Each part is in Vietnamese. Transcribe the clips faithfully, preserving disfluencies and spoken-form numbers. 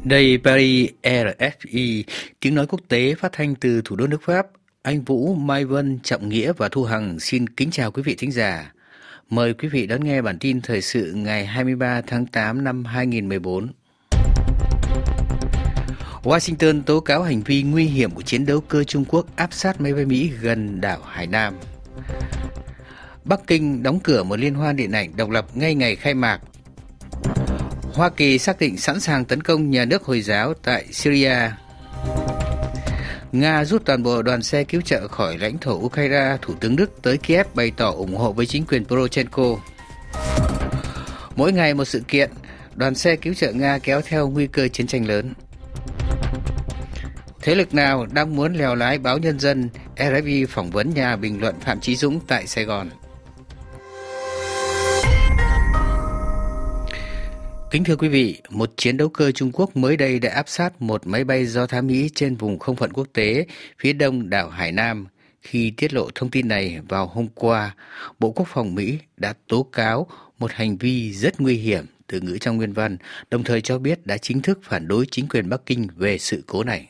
Đây Paris rờ ép i, tiếng nói quốc tế phát thanh từ thủ đô nước Pháp. Anh Vũ, Mai Vân, Trọng Nghĩa và Thu Hằng xin kính chào quý vị thính giả. Mời quý vị đón nghe bản tin thời sự ngày hai mươi ba tháng tám năm hai nghìn không trăm mười bốn. Washington tố cáo hành vi nguy hiểm của chiến đấu cơ Trung Quốc áp sát máy bay Mỹ gần đảo Hải Nam. Bắc Kinh đóng cửa một liên hoan điện ảnh độc lập ngay ngày khai mạc. Hoa Kỳ xác định sẵn sàng tấn công nhà nước Hồi giáo tại Syria. Nga rút toàn bộ đoàn xe cứu trợ khỏi lãnh thổ Ukraine, Thủ tướng Đức tới Kiev bày tỏ ủng hộ với chính quyền Poroshenko. Mỗi ngày một sự kiện, đoàn xe cứu trợ Nga kéo theo nguy cơ chiến tranh lớn. Thế lực nào đang muốn lèo lái báo Nhân dân? rờ ép i phỏng vấn nhà bình luận Phạm Chí Dũng tại Sài Gòn. Kính thưa quý vị, một chiến đấu cơ Trung Quốc mới đây đã áp sát một máy bay do thám Mỹ trên vùng không phận quốc tế phía đông đảo Hải Nam. Khi tiết lộ thông tin này vào hôm qua, Bộ Quốc phòng Mỹ đã tố cáo một hành vi rất nguy hiểm, từ ngữ trong nguyên văn, đồng thời cho biết đã chính thức phản đối chính quyền Bắc Kinh về sự cố này.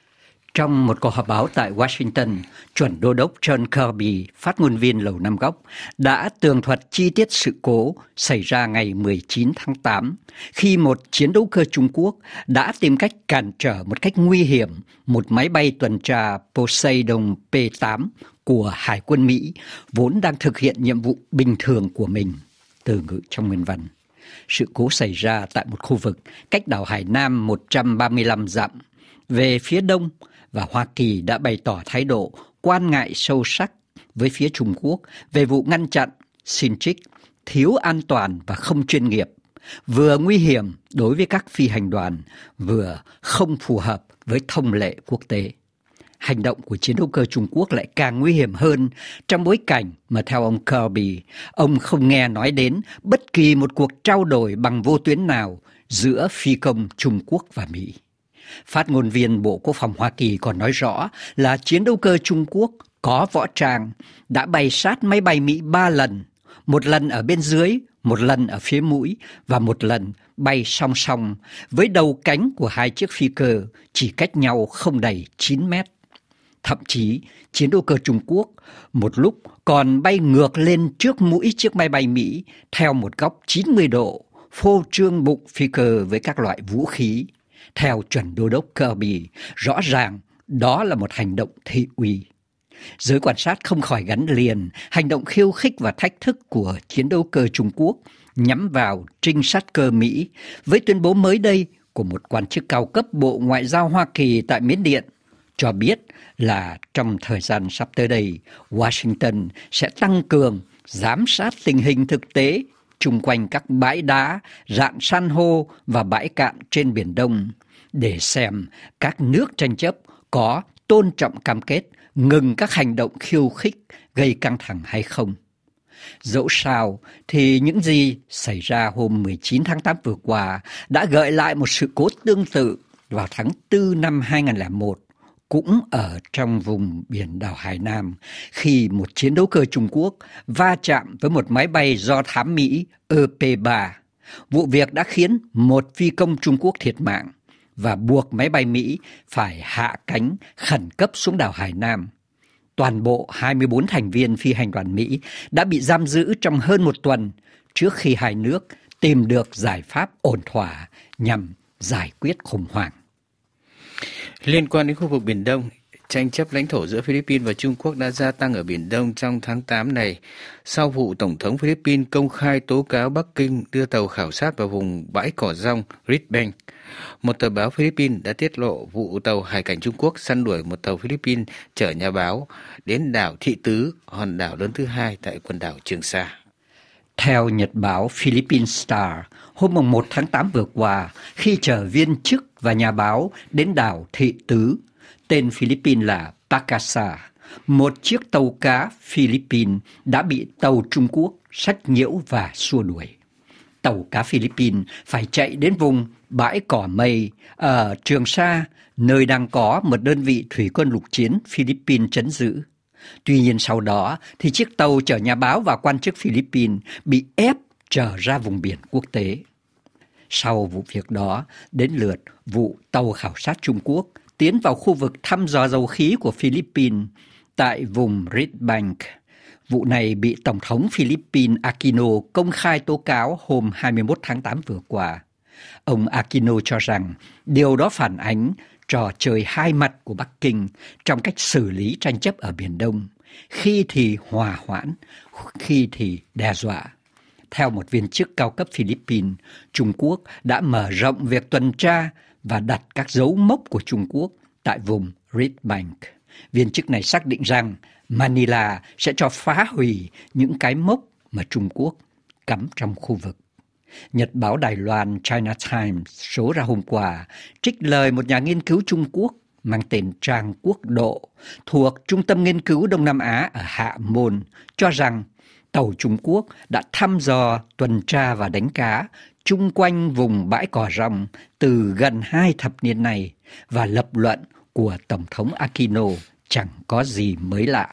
Trong một cuộc họp báo tại Washington, chuẩn đô đốc John Kirby, phát ngôn viên Lầu Năm Góc, đã tường thuật chi tiết sự cố xảy ra ngày mười chín tháng tám, khi một chiến đấu cơ Trung Quốc đã tìm cách cản trở một cách nguy hiểm một máy bay tuần tra Poseidon P tám của Hải quân Mỹ, vốn đang thực hiện nhiệm vụ bình thường của mình, từ ngữ trong nguyên văn. Sự cố xảy ra tại một khu vực cách đảo Hải Nam một trăm ba mươi lăm dặm về phía đông, và Hoa Kỳ đã bày tỏ thái độ quan ngại sâu sắc với phía Trung Quốc về vụ ngăn chặn, xin trích, thiếu an toàn và không chuyên nghiệp, vừa nguy hiểm đối với các phi hành đoàn, vừa không phù hợp với thông lệ quốc tế. Hành động của chiến đấu cơ Trung Quốc lại càng nguy hiểm hơn trong bối cảnh mà theo ông Kirby, ông không nghe nói đến bất kỳ một cuộc trao đổi bằng vô tuyến nào giữa phi công Trung Quốc và Mỹ. Phát ngôn viên Bộ Quốc phòng Hoa Kỳ còn nói rõ là chiến đấu cơ Trung Quốc có võ trang đã bay sát máy bay Mỹ ba lần, một lần ở bên dưới, một lần ở phía mũi và một lần bay song song với đầu cánh của hai chiếc phi cơ chỉ cách nhau không đầy chín mét. Thậm chí, chiến đấu cơ Trung Quốc một lúc còn bay ngược lên trước mũi chiếc máy bay Mỹ theo một góc chín mươi độ, phô trương bụng phi cơ với các loại vũ khí. Theo chuẩn đô đốc Kirby, rõ ràng đó là một hành động thị uy. Giới quan sát không khỏi gắn liền hành động khiêu khích và thách thức của chiến đấu cơ Trung Quốc nhắm vào trinh sát cơ Mỹ với tuyên bố mới đây của một quan chức cao cấp Bộ Ngoại giao Hoa Kỳ tại Miến Điện, cho biết là trong thời gian sắp tới đây, Washington sẽ tăng cường giám sát tình hình thực tế chung quanh các bãi đá, rạn san hô và bãi cạn trên Biển Đông để xem các nước tranh chấp có tôn trọng cam kết ngừng các hành động khiêu khích gây căng thẳng hay không. Dẫu sao thì những gì xảy ra hôm mười chín tháng tám vừa qua đã gợi lại một sự cố tương tự vào tháng tư năm hai nghìn không trăm lẻ một, cũng ở trong vùng biển đảo Hải Nam, khi một chiến đấu cơ Trung Quốc va chạm với một máy bay do thám Mỹ E P ba. Vụ việc đã khiến một phi công Trung Quốc thiệt mạng và buộc máy bay Mỹ phải hạ cánh khẩn cấp xuống đảo Hải Nam. Toàn bộ hai mươi bốn thành viên phi hành đoàn Mỹ đã bị giam giữ trong hơn một tuần trước khi hai nước tìm được giải pháp ổn thỏa nhằm giải quyết khủng hoảng. Liên quan đến khu vực Biển Đông, tranh chấp lãnh thổ giữa Philippines và Trung Quốc đã gia tăng ở Biển Đông trong tháng tám này, sau vụ Tổng thống Philippines công khai tố cáo Bắc Kinh đưa tàu khảo sát vào vùng bãi cỏ rong Reed Bank. Một tờ báo Philippines đã tiết lộ vụ tàu hải cảnh Trung Quốc săn đuổi một tàu Philippines chở nhà báo đến đảo Thị Tứ, hòn đảo lớn thứ hai tại quần đảo Trường Sa. Theo nhật báo Philippines Star, hôm một tháng tám vừa qua, khi chở viên chức và nhà báo đến đảo Thị Tứ, tên Philippines là Pacasa, một chiếc tàu cá Philippines đã bị tàu Trung Quốc sách nhiễu và xua đuổi. Tàu cá Philippines phải chạy đến vùng bãi cỏ mây ở Trường Sa, nơi đang có một đơn vị thủy quân lục chiến Philippines trấn giữ. Tuy nhiên sau đó thì chiếc tàu chở nhà báo và quan chức Philippines bị ép trở ra vùng biển quốc tế. Sau vụ việc đó, đến lượt vụ tàu khảo sát Trung Quốc tiến vào khu vực thăm dò dầu khí của Philippines tại vùng Reed Bank. Vụ này bị Tổng thống Philippines Aquino công khai tố cáo hôm hai mươi mốt tháng tám vừa qua. Ông Aquino cho rằng điều đó phản ánh trò chơi hai mặt của Bắc Kinh trong cách xử lý tranh chấp ở Biển Đông, khi thì hòa hoãn, khi thì đe dọa. Theo một viên chức cao cấp Philippines, Trung Quốc đã mở rộng việc tuần tra và đặt các dấu mốc của Trung Quốc tại vùng Reed Bank. Viên chức này xác định rằng Manila sẽ cho phá hủy những cái mốc mà Trung Quốc cắm trong khu vực. Nhật báo Đài Loan China Times số ra hôm qua trích lời một nhà nghiên cứu Trung Quốc mang tên Trang Quốc Độ thuộc Trung tâm Nghiên cứu Đông Nam Á ở Hạ Môn cho rằng tàu Trung Quốc đã thăm dò, tuần tra và đánh cá chung quanh vùng bãi cỏ rong từ gần hai thập niên này và lập luận của Tổng thống Aquino chẳng có gì mới lạ.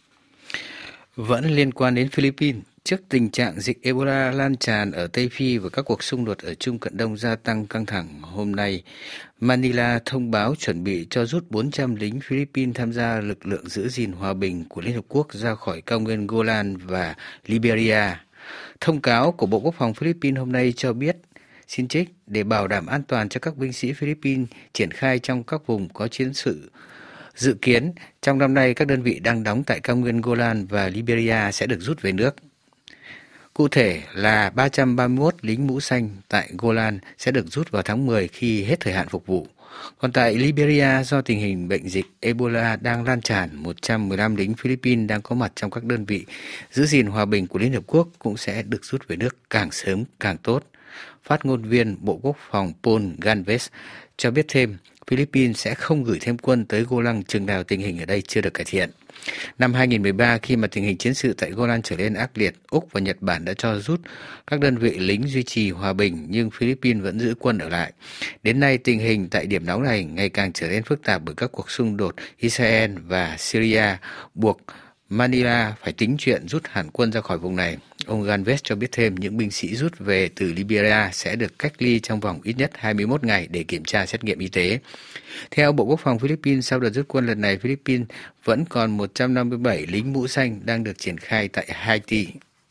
Vẫn liên quan đến Philippines, trước tình trạng dịch Ebola lan tràn ở Tây Phi và các cuộc xung đột ở Trung Cận Đông gia tăng căng thẳng, hôm nay, Manila thông báo chuẩn bị cho rút bốn trăm lính Philippines tham gia lực lượng giữ gìn hòa bình của Liên Hợp Quốc ra khỏi cao nguyên Golan và Liberia. Thông cáo của Bộ Quốc phòng Philippines hôm nay cho biết, xin trích, để bảo đảm an toàn cho các binh sĩ Philippines triển khai trong các vùng có chiến sự. Dự kiến, trong năm nay các đơn vị đang đóng tại cao nguyên Golan và Liberia sẽ được rút về nước. Cụ thể là ba trăm ba mươi mốt lính mũ xanh tại Golan sẽ được rút vào tháng mười khi hết thời hạn phục vụ. Còn tại Liberia, do tình hình bệnh dịch Ebola đang lan tràn, một trăm mười lăm lính Philippines đang có mặt trong các đơn vị giữ gìn hòa bình của Liên Hợp Quốc cũng sẽ được rút về nước càng sớm càng tốt. Phát ngôn viên Bộ Quốc phòng Paul Galvez cho biết thêm, Philippines sẽ không gửi thêm quân tới Golan chừng nào tình hình ở đây chưa được cải thiện. Năm hai không một ba, khi mà tình hình chiến sự tại Golan trở nên ác liệt, Úc và Nhật Bản đã cho rút các đơn vị lính duy trì hòa bình, nhưng Philippines vẫn giữ quân ở lại. Đến nay, tình hình tại điểm nóng này ngày càng trở nên phức tạp bởi các cuộc xung đột Israel và Syria, buộc Manila phải tính chuyện rút hẳn quân ra khỏi vùng này. Ông Galvez cho biết thêm những binh sĩ rút về từ Liberia sẽ được cách ly trong vòng ít nhất hai mươi mốt ngày để kiểm tra xét nghiệm y tế. Theo Bộ Quốc phòng Philippines, sau đợt rút quân lần này, Philippines vẫn còn một trăm năm mươi bảy lính mũ xanh đang được triển khai tại Haiti.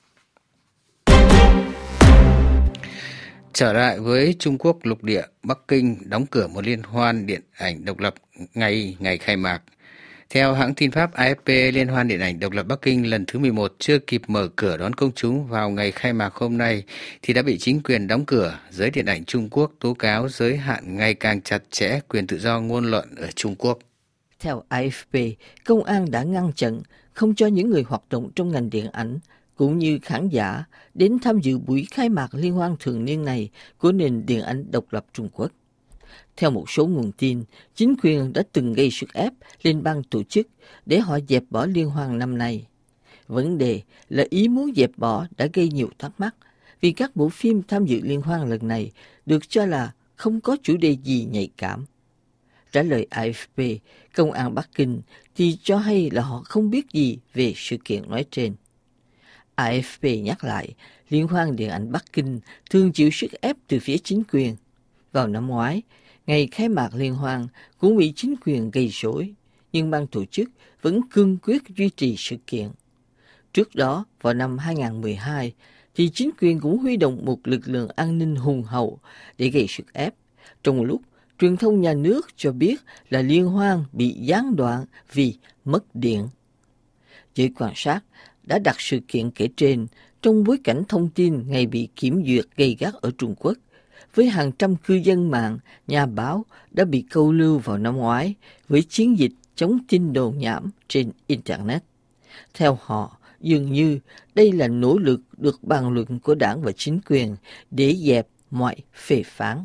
Trở lại với Trung Quốc lục địa, Bắc Kinh đóng cửa một liên hoan điện ảnh độc lập ngày ngày khai mạc. Theo hãng tin Pháp A F P, Liên hoan điện ảnh độc lập Bắc Kinh lần thứ mười một chưa kịp mở cửa đón công chúng vào ngày khai mạc hôm nay thì đã bị chính quyền đóng cửa. Giới điện ảnh Trung Quốc tố cáo giới hạn ngày càng chặt chẽ quyền tự do ngôn luận ở Trung Quốc. Theo A F P, công an đã ngăn chặn không cho những người hoạt động trong ngành điện ảnh cũng như khán giả đến tham dự buổi khai mạc liên hoan thường niên này của nền điện ảnh độc lập Trung Quốc. Theo một số nguồn tin, chính quyền đã từng gây sức ép lên ban tổ chức để họ dẹp bỏ liên hoan năm nay. Vấn đề là ý muốn dẹp bỏ đã gây nhiều thắc mắc vì các bộ phim tham dự liên hoan lần này được cho là không có chủ đề gì nhạy cảm. Trả lời A F P, công an Bắc Kinh thì cho hay là họ không biết gì về sự kiện nói trên. A F P nhắc lại, liên hoan điện ảnh Bắc Kinh thường chịu sức ép từ phía chính quyền. Vào năm ngoái, ngày khai mạc liên hoan cũng bị chính quyền gây rối, nhưng ban tổ chức vẫn cương quyết duy trì sự kiện. Trước đó, vào năm hai không một hai, thì chính quyền cũng huy động một lực lượng an ninh hùng hậu để gây sức ép, trong lúc truyền thông nhà nước cho biết là liên hoan bị gián đoạn vì mất điện. Giới quan sát đã đặt sự kiện kể trên trong bối cảnh thông tin ngày bị kiểm duyệt gay gắt ở Trung Quốc, với hàng trăm cư dân mạng, nhà báo đã bị câu lưu vào năm ngoái với chiến dịch chống tin đồn nhảm trên Internet. Theo họ, dường như đây là nỗ lực được bàn luận của đảng và chính quyền để dẹp mọi phê phán.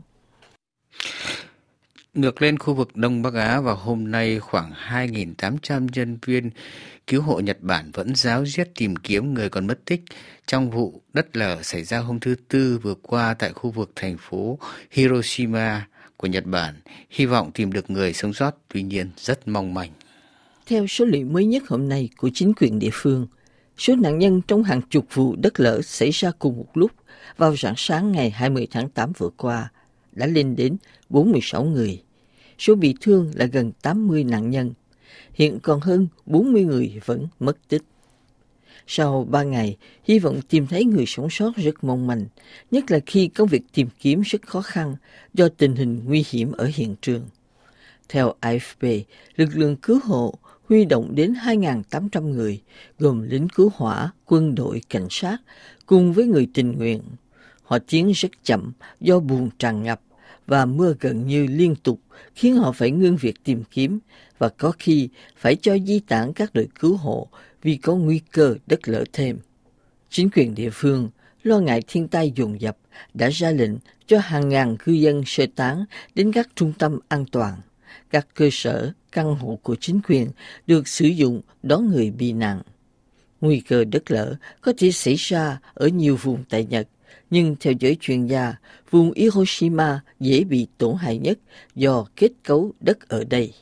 Ngược lên khu vực Đông Bắc Á, vào hôm nay khoảng hai nghìn tám trăm nhân viên cứu hộ Nhật Bản vẫn ráo riết tìm kiếm người còn mất tích trong vụ đất lở xảy ra hôm thứ Tư vừa qua tại khu vực thành phố Hiroshima của Nhật Bản. Hy vọng tìm được người sống sót, tuy nhiên rất mong manh. Theo số liệu mới nhất hôm nay của chính quyền địa phương, Số nạn nhân trong hàng chục vụ đất lở xảy ra cùng một lúc vào rạng sáng ngày hai mươi tháng tám vừa qua đã lên đến bốn mươi sáu người. Số bị thương là gần tám mươi nạn nhân. Hiện còn hơn bốn mươi người vẫn mất tích. Sau ba ngày, hy vọng tìm thấy người sống sót rất mong manh, nhất là khi công việc tìm kiếm rất khó khăn do tình hình nguy hiểm ở hiện trường. Theo a ép pê, lực lượng cứu hộ huy động đến hai nghìn tám trăm người, gồm lính cứu hỏa, quân đội, cảnh sát, cùng với người tình nguyện. Họ tiến rất chậm do bùn tràn ngập và mưa gần như liên tục khiến họ phải ngưng việc tìm kiếm và có khi phải cho di tản các đội cứu hộ vì có nguy cơ đất lở thêm. Chính quyền địa phương lo ngại thiên tai dồn dập đã ra lệnh cho hàng ngàn cư dân sơ tán đến các trung tâm an toàn. Các cơ sở, căn hộ của chính quyền được sử dụng đón người bị nạn. Nguy cơ đất lở có thể xảy ra ở nhiều vùng tại Nhật, nhưng theo giới chuyên gia, vùng Hiroshima dễ bị tổn hại nhất do kết cấu đất ở đây.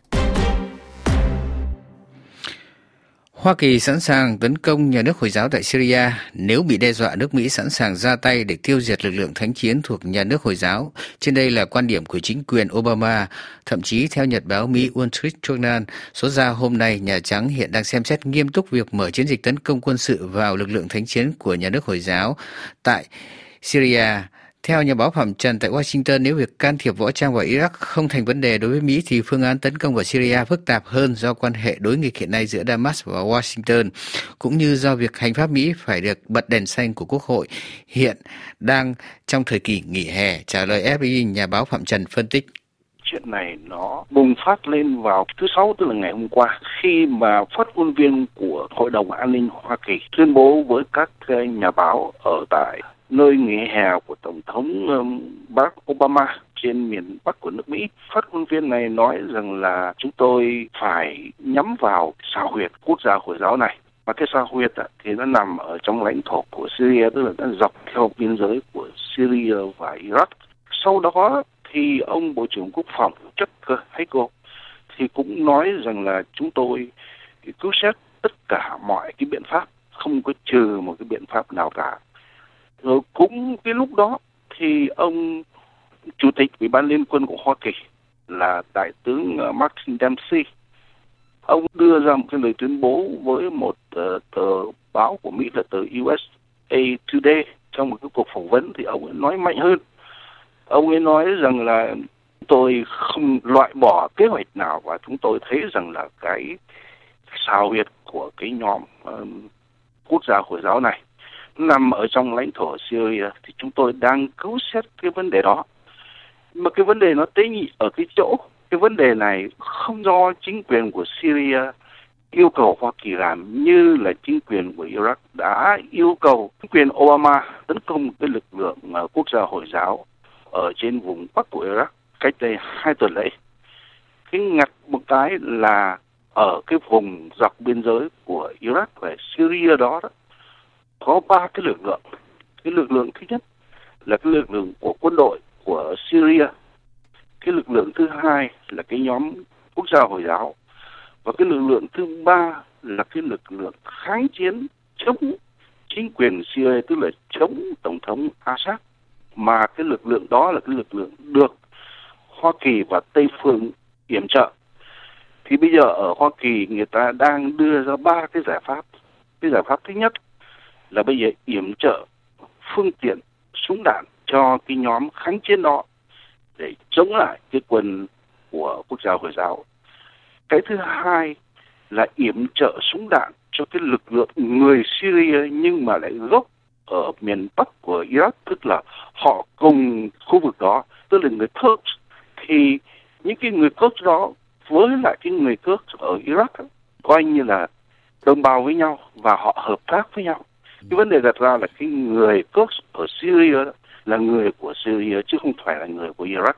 Hoa Kỳ sẵn sàng tấn công nhà nước Hồi giáo tại Syria nếu bị đe dọa. Nước Mỹ sẵn sàng ra tay để tiêu diệt lực lượng thánh chiến thuộc nhà nước Hồi giáo. Trên đây là quan điểm của chính quyền Obama. Thậm chí theo nhật báo Mỹ Wall Street Journal, số ra hôm nay Nhà Trắng hiện đang xem xét nghiêm túc việc mở chiến dịch tấn công quân sự vào lực lượng thánh chiến của nhà nước Hồi giáo tại Syria. Theo nhà báo Phạm Trần tại Washington, nếu việc can thiệp võ trang vào Iraq không thành vấn đề đối với Mỹ thì phương án tấn công vào Syria phức tạp hơn do quan hệ đối nghịch hiện nay giữa Damas và Washington, cũng như do việc hành pháp Mỹ phải được bật đèn xanh của Quốc hội hiện đang trong thời kỳ nghỉ hè. Trả lời ép pê i, nhà báo Phạm Trần phân tích. Chuyện này nó bùng phát lên vào thứ Sáu, tức là ngày hôm qua, khi mà phát ngôn viên của Hội đồng An ninh Hoa Kỳ tuyên bố với các nhà báo ở tại nơi nghỉ hè của Tổng thống Barack Obama trên miền Bắc của nước Mỹ. Phát ngôn viên này nói rằng là chúng tôi phải nhắm vào xào huyệt quốc gia Hồi giáo này. Và cái xào huyệt thì nó nằm ở trong lãnh thổ của Syria, tức là nó dọc theo biên giới của Syria và Iraq. Sau đó thì ông Bộ trưởng Quốc phòng Chuck Hagel thì cũng nói rằng là chúng tôi cứu xét tất cả mọi cái biện pháp, không có trừ một cái biện pháp nào cả. Rồi cũng cái lúc đó thì ông Chủ tịch Ủy ban Liên quân của Hoa Kỳ là Đại tướng Martin Dempsey, ông đưa ra một cái lời tuyên bố với một uh, tờ báo của Mỹ là tờ u ét a Today. Trong một cái cuộc phỏng vấn thì ông ấy nói mạnh hơn. Ông ấy nói rằng là tôi không loại bỏ kế hoạch nào và chúng tôi thấy rằng là cái xào huyệt của cái nhóm uh, quốc gia Hồi giáo này nằm ở trong lãnh thổ Syria thì chúng tôi đang cứu xét cái vấn đề đó. Mà cái vấn đề nó tế nhị ở cái chỗ, cái vấn đề này không do chính quyền của Syria yêu cầu Hoa Kỳ làm, như là chính quyền của Iraq đã yêu cầu chính quyền Obama tấn công cái lực lượng uh, quốc gia Hồi giáo ở trên vùng Bắc của Iraq cách đây hai tuần lễ. Cái ngặt một cái là ở cái vùng dọc biên giới của Iraq và Syria đó, đó có ba cái lực lượng. Cái lực lượng thứ nhất là cái lực lượng của quân đội của Syria. Cái lực lượng thứ hai là cái nhóm quốc gia Hồi giáo. Và cái lực lượng thứ ba là cái lực lượng kháng chiến chống chính quyền Syria, tức là chống Tổng thống Assad. Mà cái lực lượng đó là cái lực lượng được Hoa Kỳ và Tây phương yểm trợ. Thì bây giờ ở Hoa Kỳ người ta đang đưa ra ba cái giải pháp. Cái giải pháp thứ nhất là bây giờ yểm trợ phương tiện súng đạn cho cái nhóm kháng chiến đó để chống lại cái quân của quốc gia Hồi giáo. Cái thứ hai là yểm trợ súng đạn cho cái lực lượng người Syria nhưng mà lại gốc ở miền Bắc của Iraq, tức là họ cùng khu vực đó, tức là người Kurd. Thì những cái người Kurd đó với lại cái người Kurd ở Iraq coi như là đồng bào với nhau và họ hợp tác với nhau. Cái vấn đề đặt ra là cái người Kurd ở Syria là người của Syria chứ không phải là người của Iraq.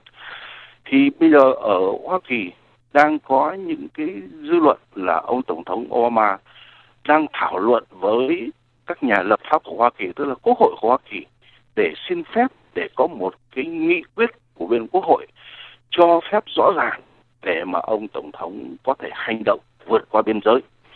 Thì bây giờ ở Hoa Kỳ đang có những cái dư luận là ông Tổng thống Obama đang thảo luận với các nhà lập pháp của Hoa Kỳ, tức là Quốc hội của Hoa Kỳ, để xin phép để có một cái nghị quyết của bên Quốc hội cho phép rõ ràng để mà ông Tổng thống có thể hành động vượt qua biên giới.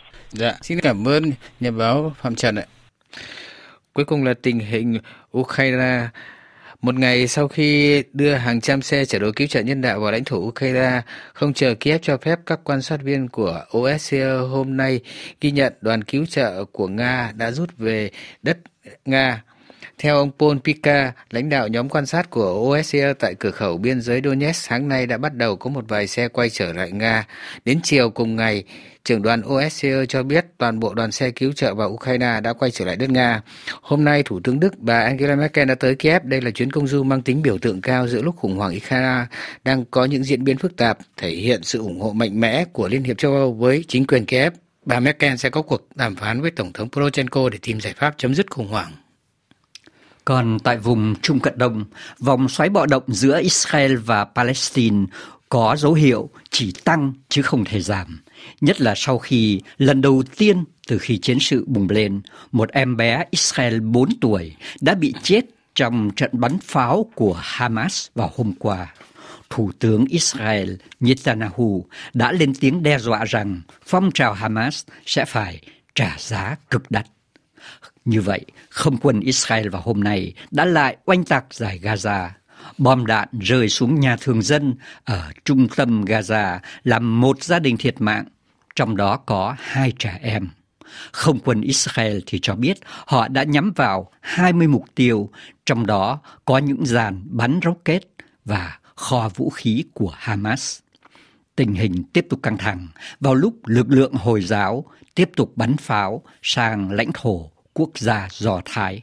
Dạ, xin cảm ơn nhà báo Phạm Trần ạ. Cuối cùng là tình hình Ukraine. Một ngày sau khi đưa hàng trăm xe chở đồ cứu trợ nhân đạo vào lãnh thổ Ukraine, không chờ Kiev cho phép, các quan sát viên của o ét xê e hôm nay ghi nhận đoàn cứu trợ của Nga đã rút về đất Nga. Theo ông Paul Pika, lãnh đạo nhóm quan sát của o ét xê e tại cửa khẩu biên giới Donetsk, sáng nay đã bắt đầu có một vài xe quay trở lại Nga. Đến chiều cùng ngày, trưởng đoàn o ét xê e cho biết toàn bộ đoàn xe cứu trợ vào Ukraine đã quay trở lại đất Nga. Hôm nay, Thủ tướng Đức bà Angela Merkel đã tới Kiev. Đây là chuyến công du mang tính biểu tượng cao giữa lúc khủng hoảng Ukraine đang có những diễn biến phức tạp, thể hiện sự ủng hộ mạnh mẽ của Liên hiệp châu Âu với chính quyền Kiev. Bà Merkel sẽ có cuộc đàm phán với Tổng thống Poroshenko để tìm giải pháp chấm dứt khủng hoảng. Còn tại vùng Trung Cận Đông, vòng xoáy bạo động giữa Israel và Palestine có dấu hiệu chỉ tăng chứ không thể giảm. Nhất là sau khi lần đầu tiên từ khi chiến sự bùng lên, một em bé Israel bốn tuổi đã bị chết trong trận bắn pháo của Hamas vào hôm qua. Thủ tướng Israel Netanyahu đã lên tiếng đe dọa rằng phong trào Hamas sẽ phải trả giá cực đắt. Như vậy, không quân Israel vào hôm nay đã lại oanh tạc dải Gaza. Bom đạn rơi xuống nhà thường dân ở trung tâm Gaza làm một gia đình thiệt mạng, trong đó có hai trẻ em. Không quân Israel thì cho biết họ đã nhắm vào hai mươi mục tiêu, trong đó có những dàn bắn rocket và kho vũ khí của Hamas. Tình hình tiếp tục căng thẳng vào lúc lực lượng Hồi giáo tiếp tục bắn pháo sang lãnh thổ quốc gia Do Thái.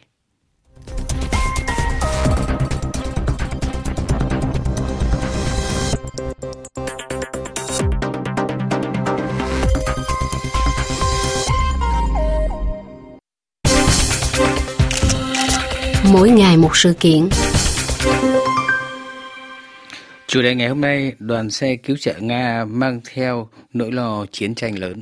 Mỗi ngày một sự kiện. Chủ đề ngày hôm nay, đoàn xe cứu trợ Nga mang theo nỗi lo chiến tranh lớn.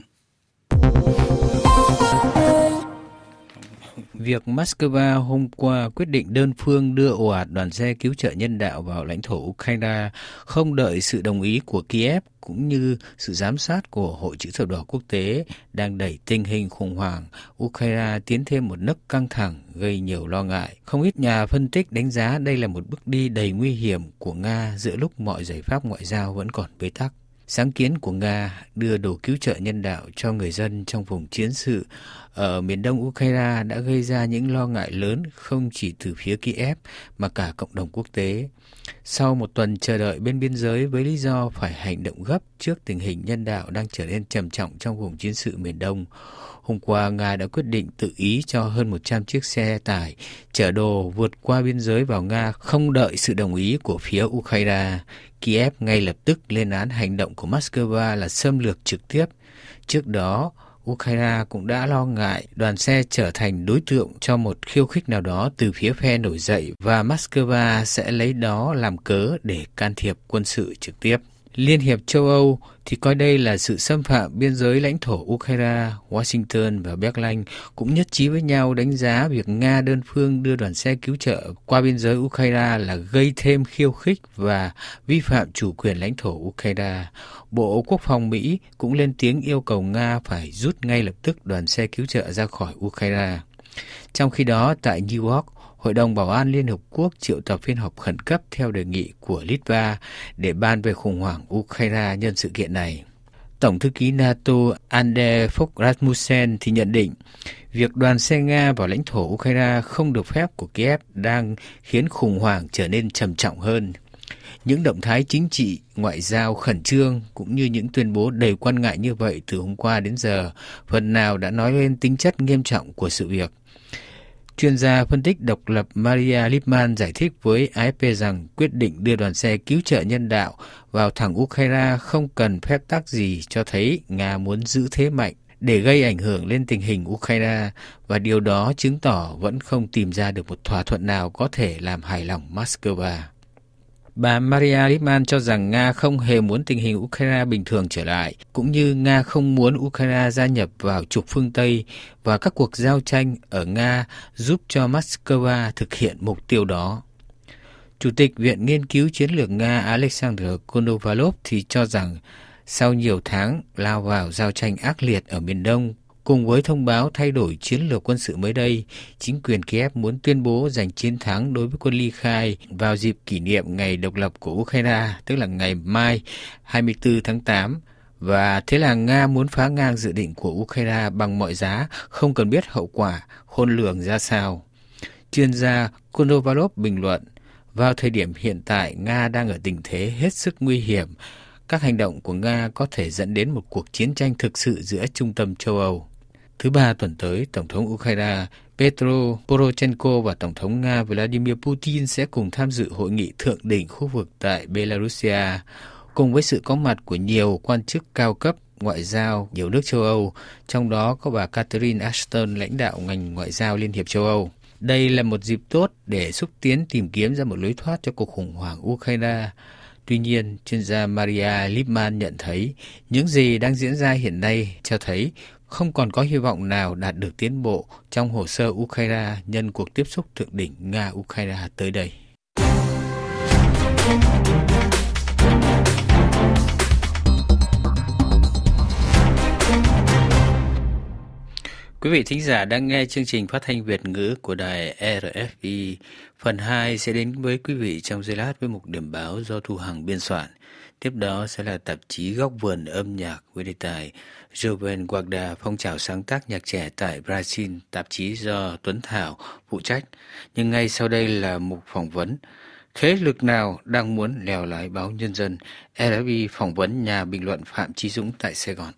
Việc Moscow hôm qua quyết định đơn phương đưa ồ ạt đoàn xe cứu trợ nhân đạo vào lãnh thổ Ukraine không đợi sự đồng ý của Kiev cũng như sự giám sát của Hội Chữ thập đỏ quốc tế đang đẩy tình hình khủng hoảng Ukraine tiến thêm một nấc căng thẳng, gây nhiều lo ngại. Không ít nhà phân tích đánh giá đây là một bước đi đầy nguy hiểm của Nga giữa lúc mọi giải pháp ngoại giao vẫn còn bế tắc. Sáng kiến của Nga đưa đồ cứu trợ nhân đạo cho người dân trong vùng chiến sự ở miền đông Ukraine đã gây ra những lo ngại lớn không chỉ từ phía Kiev mà cả cộng đồng quốc tế. Sau một tuần chờ đợi bên biên giới với lý do phải hành động gấp trước tình hình nhân đạo đang trở nên trầm trọng trong vùng chiến sự miền đông, hôm qua Nga đã quyết định tự ý cho hơn một trăm chiếc xe tải chở đồ vượt qua biên giới vào Nga không đợi sự đồng ý của phía Ukraine. Kiev ngay lập tức lên án hành động của Moscow là xâm lược trực tiếp. Trước đó, Ukraine cũng đã lo ngại đoàn xe trở thành đối tượng cho một khiêu khích nào đó từ phía phe nổi dậy và Moscow sẽ lấy đó làm cớ để can thiệp quân sự trực tiếp. Liên hiệp châu Âu thì coi đây là sự xâm phạm biên giới lãnh thổ Ukraine. Washington và Berlin cũng nhất trí với nhau đánh giá việc Nga đơn phương đưa đoàn xe cứu trợ qua biên giới Ukraine là gây thêm khiêu khích và vi phạm chủ quyền lãnh thổ Ukraine. Bộ Quốc phòng Mỹ cũng lên tiếng yêu cầu Nga phải rút ngay lập tức đoàn xe cứu trợ ra khỏi Ukraine. Trong khi đó, tại New York, Hội đồng Bảo an Liên Hợp Quốc triệu tập phiên họp khẩn cấp theo đề nghị của Litva để bàn về khủng hoảng Ukraine nhân sự kiện này. Tổng thư ký NATO Anders Fogh Rasmussen thì nhận định việc đoàn xe Nga vào lãnh thổ Ukraine không được phép của Kiev đang khiến khủng hoảng trở nên trầm trọng hơn. Những động thái chính trị, ngoại giao khẩn trương cũng như những tuyên bố đầy quan ngại như vậy từ hôm qua đến giờ phần nào đã nói lên tính chất nghiêm trọng của sự việc. Chuyên gia phân tích độc lập Maria Lipman giải thích với a ép pê rằng quyết định đưa đoàn xe cứu trợ nhân đạo vào thẳng Ukraine không cần phép tắc gì, cho thấy Nga muốn giữ thế mạnh để gây ảnh hưởng lên tình hình Ukraine và điều đó chứng tỏ vẫn không tìm ra được một thỏa thuận nào có thể làm hài lòng Moscow. Bà Maria Lipman cho rằng Nga không hề muốn tình hình Ukraine bình thường trở lại, cũng như Nga không muốn Ukraine gia nhập vào trục phương Tây và các cuộc giao tranh ở Nga giúp cho Moscow thực hiện mục tiêu đó. Chủ tịch Viện Nghiên cứu Chiến lược Nga Alexander Konovalov thì cho rằng Sau nhiều tháng lao vào giao tranh ác liệt ở miền Đông, cùng với thông báo thay đổi chiến lược quân sự mới đây, chính quyền Kiev muốn tuyên bố giành chiến thắng đối với quân ly khai vào dịp kỷ niệm ngày độc lập của Ukraine, tức là ngày mai hai mươi tư tháng tám. Và thế là Nga muốn phá ngang dự định của Ukraine bằng mọi giá, không cần biết hậu quả khôn lường ra sao. Chuyên gia Konovalov bình luận, vào thời điểm hiện tại, Nga đang ở tình thế hết sức nguy hiểm. Các hành động của Nga có thể dẫn đến một cuộc chiến tranh thực sự giữa trung tâm châu Âu. Thứ ba tuần tới, Tổng thống Ukraine Petro Poroshenko và Tổng thống Nga Vladimir Putin sẽ cùng tham dự hội nghị thượng đỉnh khu vực tại Belarusia, cùng với sự có mặt của nhiều quan chức cao cấp ngoại giao nhiều nước châu Âu, trong đó có bà Catherine Ashton, lãnh đạo ngành ngoại giao Liên hiệp châu Âu. Đây là một dịp tốt để xúc tiến tìm kiếm ra một lối thoát cho cuộc khủng hoảng Ukraine. Tuy nhiên, chuyên gia Maria Lipman nhận thấy những gì đang diễn ra hiện nay cho thấy không còn có hy vọng nào đạt được tiến bộ trong hồ sơ Ukraine nhân cuộc tiếp xúc thượng đỉnh Nga-Ukraine tới đây. Quý vị thính giả đang nghe chương trình phát thanh Việt ngữ của đài rờ ép i. Phần hai sẽ đến với quý vị trong giây lát với mục điểm báo do Thu Hằng biên soạn. Tiếp đó sẽ là tạp chí Góc vườn âm nhạc với đề tài Joven Guarda, phong trào sáng tác nhạc trẻ tại Brazil, tạp chí do Tuấn Thảo phụ trách. Nhưng ngay sau đây là mục phỏng vấn. Thế lực nào đang muốn lèo lái báo Nhân dân? rờ ép i phỏng vấn nhà bình luận Phạm Chí Dũng tại Sài Gòn.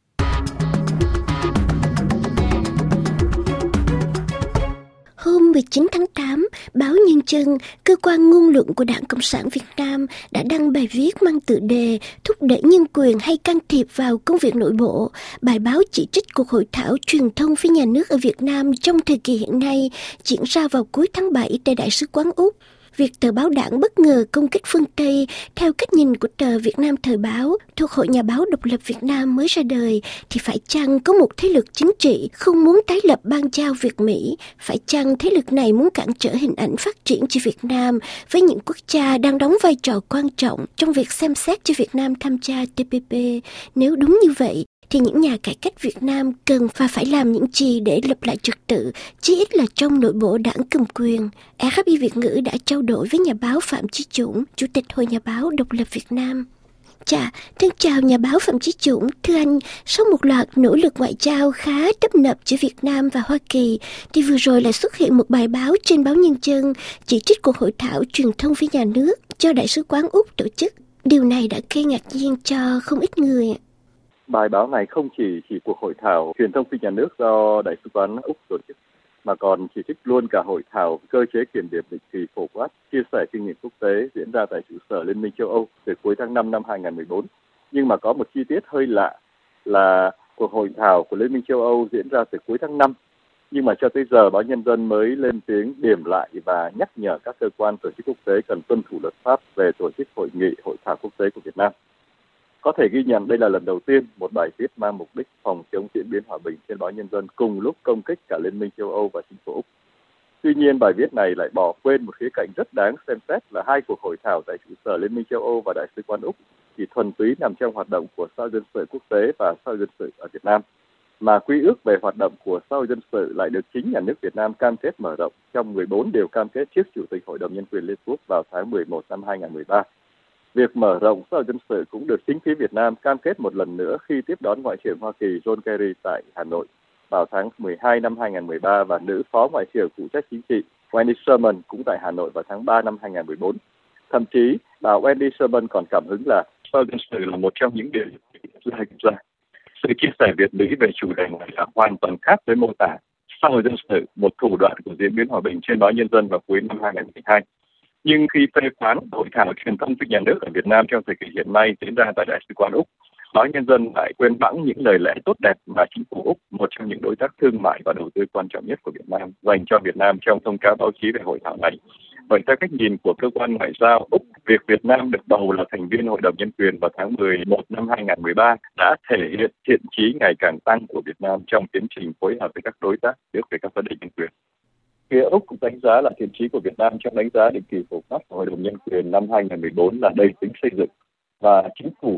Hôm mười chín tháng tám, báo Nhân dân, cơ quan ngôn luận của Đảng Cộng sản Việt Nam, đã đăng bài viết mang tựa đề "Thúc đẩy nhân quyền hay can thiệp vào công việc nội bộ". Bài báo chỉ trích cuộc hội thảo truyền thông với nhà nước ở Việt Nam trong thời kỳ hiện nay diễn ra vào cuối tháng bảy tại Đại sứ quán Úc. Việc tờ báo Đảng bất ngờ công kích phương Tây theo cách nhìn của tờ Việt Nam Thời báo thuộc Hội Nhà báo Độc lập Việt Nam mới ra đời thì phải chăng có một thế lực chính trị không muốn tái lập bang giao Việt Mỹ? Phải chăng thế lực này muốn cản trở hình ảnh phát triển cho Việt Nam với những quốc gia đang đóng vai trò quan trọng trong việc xem xét cho Việt Nam tham gia tê pê pê? Nếu đúng như vậy, thì những nhà cải cách Việt Nam cần và phải làm những gì để lập lại trật tự, chí ít là trong nội bộ đảng cầm quyền. rờ ép i Việt ngữ đã trao đổi với nhà báo Phạm Chí Dũng, Chủ tịch Hội Nhà báo Độc lập Việt Nam. Chà, thân chào nhà báo Phạm Chí Dũng. Thưa anh, sau một loạt nỗ lực ngoại giao khá tấp nập giữa Việt Nam và Hoa Kỳ, thì vừa rồi lại xuất hiện một bài báo trên báo Nhân dân chỉ trích cuộc hội thảo truyền thông với nhà nước cho Đại sứ quán Úc tổ chức. Điều này đã gây ngạc nhiên cho không ít người. Bài báo này không chỉ chỉ cuộc hội thảo truyền thông phi nhà nước do Đại sứ quán Úc tổ chức, mà còn chỉ trích luôn cả hội thảo cơ chế kiểm điểm định kỳ phổ quát chia sẻ kinh nghiệm quốc tế diễn ra tại trụ sở Liên minh châu Âu từ cuối tháng năm năm hai nghìn không trăm mười bốn. Nhưng mà có một chi tiết hơi lạ là cuộc hội thảo của Liên minh châu Âu diễn ra từ cuối tháng năm, nhưng mà cho tới giờ báo Nhân dân mới lên tiếng điểm lại và nhắc nhở các cơ quan tổ chức quốc tế cần tuân thủ luật pháp về tổ chức hội nghị hội thảo quốc tế của Việt Nam. Có thể ghi nhận đây là lần đầu tiên một bài viết mang mục đích phòng chống diễn biến hòa bình trên báo Nhân dân cùng lúc công kích cả Liên minh châu Âu và chính phủ Úc. Tuy nhiên, bài viết này lại bỏ quên một khía cạnh rất đáng xem xét là hai cuộc hội thảo tại trụ sở Liên minh châu Âu và Đại sứ quán Úc chỉ thuần túy nằm trong hoạt động của xã hội dân sự quốc tế và xã hội dân sự ở Việt Nam, mà quy ước về hoạt động của xã hội dân sự lại được chính nhà nước Việt Nam cam kết mở rộng trong mười bốn điều cam kết trước Chủ tịch Hội đồng Nhân quyền Liên Quốc vào tháng mười một năm hai nghìn không trăm mười ba. Việc mở rộng xã hội dân sự cũng được chính phía Việt Nam cam kết một lần nữa khi tiếp đón Ngoại trưởng Hoa Kỳ John Kerry tại Hà Nội vào tháng mười hai năm hai nghìn không trăm mười ba và nữ phó Ngoại trưởng phụ trách chính trị Wendy Sherman cũng tại Hà Nội vào tháng ba năm hai nghìn không trăm mười bốn. Thậm chí, bà Wendy Sherman còn cảm hứng là xã hội dân sự là một trong những điều ra ra. Sự chia sẻ Việt Mỹ về chủ đề này là hoàn toàn khác với mô tả xã hội dân sự, một thủ đoạn của diễn biến hòa bình trên báo Nhân dân vào cuối năm hai nghìn không trăm mười hai. Nhưng khi phê phán hội thảo truyền thông với nhà nước ở Việt Nam trong thời kỳ hiện nay diễn ra tại Đại sứ quán Úc, báo Nhân dân lại quên bẵng những lời lẽ tốt đẹp mà chính phủ Úc, một trong những đối tác thương mại và đầu tư quan trọng nhất của Việt Nam, dành cho Việt Nam trong thông cáo báo chí về hội thảo này. Bởi theo cách nhìn của cơ quan ngoại giao Úc, việc Việt Nam được bầu là thành viên Hội đồng Nhân quyền vào tháng mười một năm hai nghìn không trăm mười ba đã thể hiện thiện chí ngày càng tăng của Việt Nam trong tiến trình phối hợp với các đối tác nước về các vấn đề nhân quyền. Phía Úc cũng đánh giá là thiện chí của Việt Nam trong đánh giá định kỳ phổ quát của Hội đồng Nhân quyền năm hai nghìn không trăm mười bốn là đầy tính xây dựng, và chính phủ Úc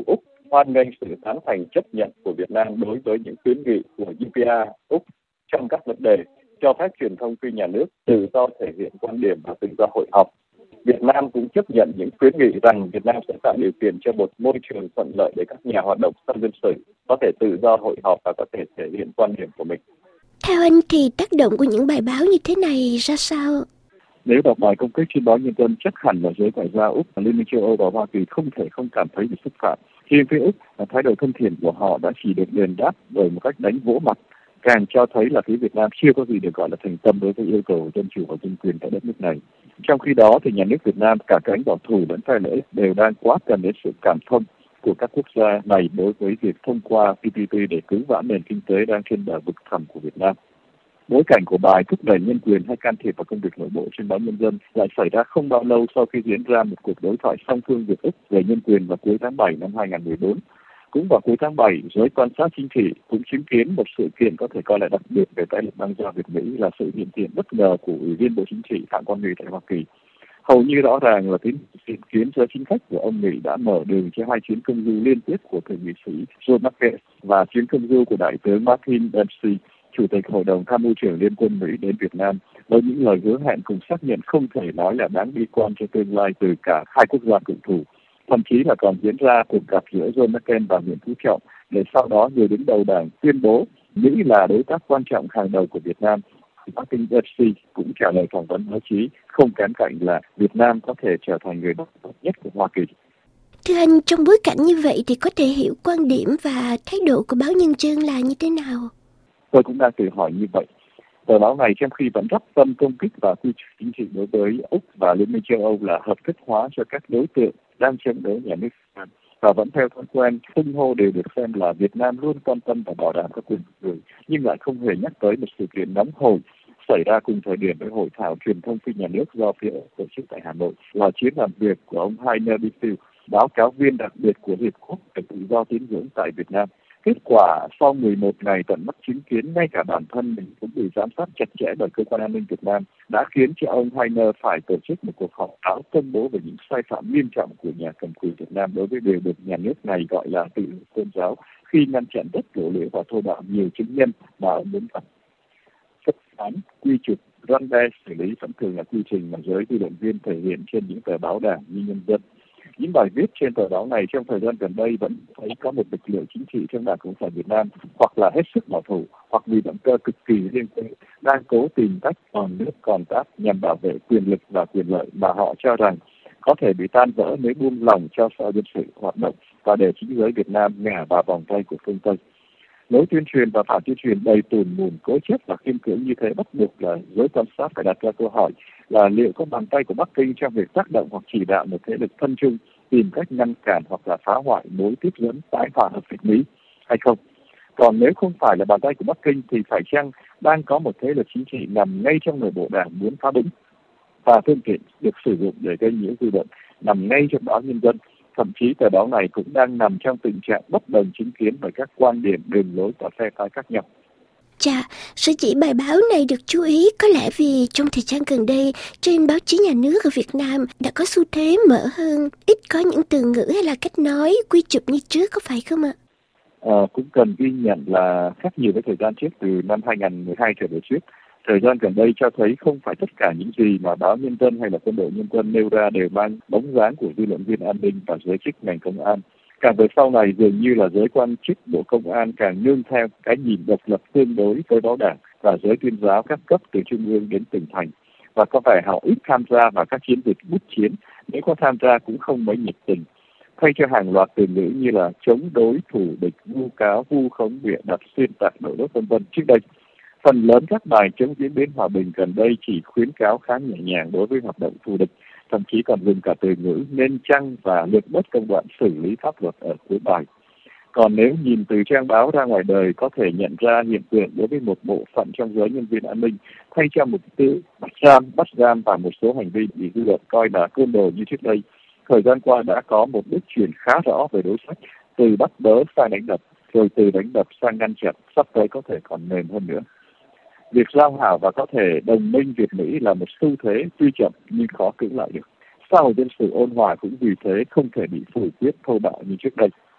hoan nghênh sự tán thành chấp nhận của Việt Nam đối với những khuyến nghị của u pê a Úc trong các vấn đề cho phép truyền thông phi nhà nước tự do thể hiện quan điểm và tự do hội họp. Việt Nam cũng chấp nhận những khuyến nghị rằng Việt Nam sẽ tạo điều kiện cho một môi trường thuận lợi để các nhà hoạt động phi dân sự có thể tự do hội họp và có thể thể hiện quan điểm của mình. Theo anh thì tác động của những bài báo như thế này ra sao? Nếu đọc bài công kích trên báo Nhân dân, chắc hẳn là giới ngoại giao Úc, Liên minh châu Âu và Hoa Kỳ không thể không cảm thấy bị xúc phạm. Riêng phía Úc, thái độ thân thiện của họ đã chỉ được đền đáp bởi một cách đánh vỗ mặt, càng cho thấy là phía Việt Nam chưa có gì được gọi là thành tâm đối với yêu cầu dân chủ và nhân quyền tại đất nước này. Trong khi đó, thì nhà nước Việt Nam, cả cánh bảo thủ lẫn phe lợi ích đều đang quá cần đến sự cảm thông của các quốc gia này đối với việc thông qua tê pê pê để cứu vãn nền kinh tế đang trên bờ vực thẳm của Việt Nam. Bối cảnh của bài thúc đẩy nhân quyền hay can thiệp vào công việc nội bộ trên báo Nhân dân lại xảy ra không bao lâu sau khi diễn ra một cuộc đối thoại song phương Việt Úc về nhân quyền vào cuối tháng bảy năm hai nghìn không trăm mười bốn. Cũng vào cuối tháng bảy, giới quan sát chính trị cũng chứng kiến một sự kiện có thể coi là đặc biệt về tay lực bang giao Việt Mỹ là sự hiện diện bất ngờ của Ủy viên Bộ Chính trị Phạm Quang Nghị tại Hoa Kỳ. Hầu như rõ ràng là tín kiến giới chính khách của ông Nghị đã mở đường cho hai chuyến công du liên tiếp của thượng nghị sĩ John McCain và chuyến công du của Đại tướng Martin Dempsey, Chủ tịch Hội đồng Tham mưu trưởng Liên quân Mỹ đến Việt Nam, với những lời hứa hẹn cùng xác nhận không thể nói là đáng bi quan cho tương lai từ cả hai quốc gia cựu thù. Thậm chí là còn diễn ra cuộc gặp giữa John McCain và Nguyễn Phú Trọng, để sau đó người đứng đầu đảng tuyên bố Mỹ là đối tác quan trọng hàng đầu của Việt Nam. Martin Dempsey cũng trả lời phỏng vấn báo chí không kém cạnh là Việt Nam có thể trở thành người độc tốt nhất của Hoa Kỳ. Thưa anh, trong bối cảnh như vậy thì có thể hiểu quan điểm và thái độ của báo Nhân dân là như thế nào? Tôi cũng đang tự hỏi như vậy. Tờ báo này trong khi vẫn rất tâm công kích và quy trách chính trị đối với Úc và Liên minh châu Âu là hợp thức hóa cho các đối tượng đang chống đối nhà nước Việt Nam, và vẫn theo thói quen xưng hô đều được xem là Việt Nam luôn quan tâm và bảo đảm các quyền người, nhưng lại không hề nhắc tới một sự kiện nóng hổi xảy ra cùng thời điểm với hội thảo truyền thông phi nhà nước do phía tổ chức tại Hà Nội, là chuyến làm việc của ông Heiner Bifield, báo cáo viên đặc biệt của Hiệp quốc về tự do tín ngưỡng tại Việt Nam. Kết quả sau mười một ngày tận mắt chứng kiến ngay cả bản thân mình cũng bị giám sát chặt chẽ bởi cơ quan an ninh Việt Nam đã khiến cho ông Heiner phải tổ chức một cuộc họp báo công bố về những sai phạm nghiêm trọng của nhà cầm quyền Việt Nam đối với điều được nhà nước này gọi là tự do tôn giáo khi ngăn chặn rất lộ liễu và thô bạo nhiều chứng nhân mà ông muốn gặp. Phát án, quy chụp, răn đe, xử lý vẫn thường là quy trình mà giới dư luận viên thể hiện trên những tờ báo đảng như Nhân dân. Những bài viết trên tờ báo này trong thời gian gần đây vẫn thấy có một lực lượng chính trị trong Đảng Cộng sản Việt Nam hoặc là hết sức bảo thủ hoặc vì động cơ cực kỳ riêng tư đang cố tìm cách còn nước còn tát nhằm bảo vệ quyền lực và quyền lợi mà họ cho rằng có thể bị tan vỡ nếu buông lỏng cho xã dân sự hoạt động và để chính giới Việt Nam ngả vào vòng tay của phương Tây. Lối tuyên truyền và phản tuyên truyền đầy tùn mùn, cố chấp và khiêm cưỡng như thế bắt buộc là giới quan sát phải đặt ra câu hỏi là liệu có bàn tay của Bắc Kinh trong việc tác động hoặc chỉ đạo một thế lực thân chung tìm cách ngăn cản hoặc là phá hoại mối tiếp dẫn tái hòa hợp Việt Mỹ hay không? Còn nếu không phải là bàn tay của Bắc Kinh thì phải chăng đang có một thế lực chính trị nằm ngay trong nội bộ đảng muốn phá bĩnh, và phương tiện được sử dụng để gây nhiễu dư luận nằm ngay trong báo Nhân dân. Thậm chí tờ báo này cũng đang nằm trong tình trạng bất đồng chính kiến bởi các quan điểm đường lối và phe phái khác nhau. Chà, sở dĩ bài báo này được chú ý có lẽ vì trong thời gian gần đây, trên báo chí nhà nước ở Việt Nam đã có xu thế mở hơn, ít có những từ ngữ hay là cách nói quy chụp như trước, có phải không ạ? À, cũng cần ghi nhận là khác nhiều với thời gian trước, từ năm hai nghìn không trăm mười hai trở về trước. Thời gian gần đây cho thấy không phải tất cả những gì mà báo Nhân dân hay là quân đội Nhân dân nêu ra đều mang bóng dáng của dư luận viên an ninh và giới chức ngành công an. Càng về sau này, dường như là giới quan chức Bộ Công an càng nương theo cái nhìn độc lập tương đối với báo đảng và giới tuyên giáo các cấp từ trung ương đến tỉnh thành. Và có vẻ họ ít tham gia vào các chiến dịch bút chiến, nếu có tham gia cũng không mấy nhiệt tình. Thay cho hàng loạt từ ngữ như là chống đối, thủ địch, vu cáo, vu khống, bịa đặt, xuyên tạc, đổ lỗi vân vân trước đây. Phần lớn các bài chống diễn biến hòa bình gần đây chỉ khuyến cáo khá nhẹ nhàng đối với hoạt động thù địch, thậm chí còn dùng cả từ ngữ nên chăng và lược bớt công đoạn xử lý pháp luật ở cuối bài. Còn nếu nhìn từ trang báo ra ngoài đời, có thể nhận ra hiện tượng đối với một bộ phận trong giới nhân viên an ninh, thay cho một từ bắt giam, bắt giam và một số hành vi bị dư luận coi là côn đồ như trước đây. Thời gian qua đã có một bước chuyển khá rõ về đối sách, từ bắt bớ sang đánh đập, rồi từ đánh đập sang ngăn chặn, sắp tới có thể còn mềm hơn nữa. Việc giao hảo và có thể đồng minh Việt-Mỹ là một xu thế tuy chậm nhưng khó cưỡng lại được. Xã hội dân sự ôn hòa cũng vì thế không thể bị phủ quyết thô bạo như trước đây.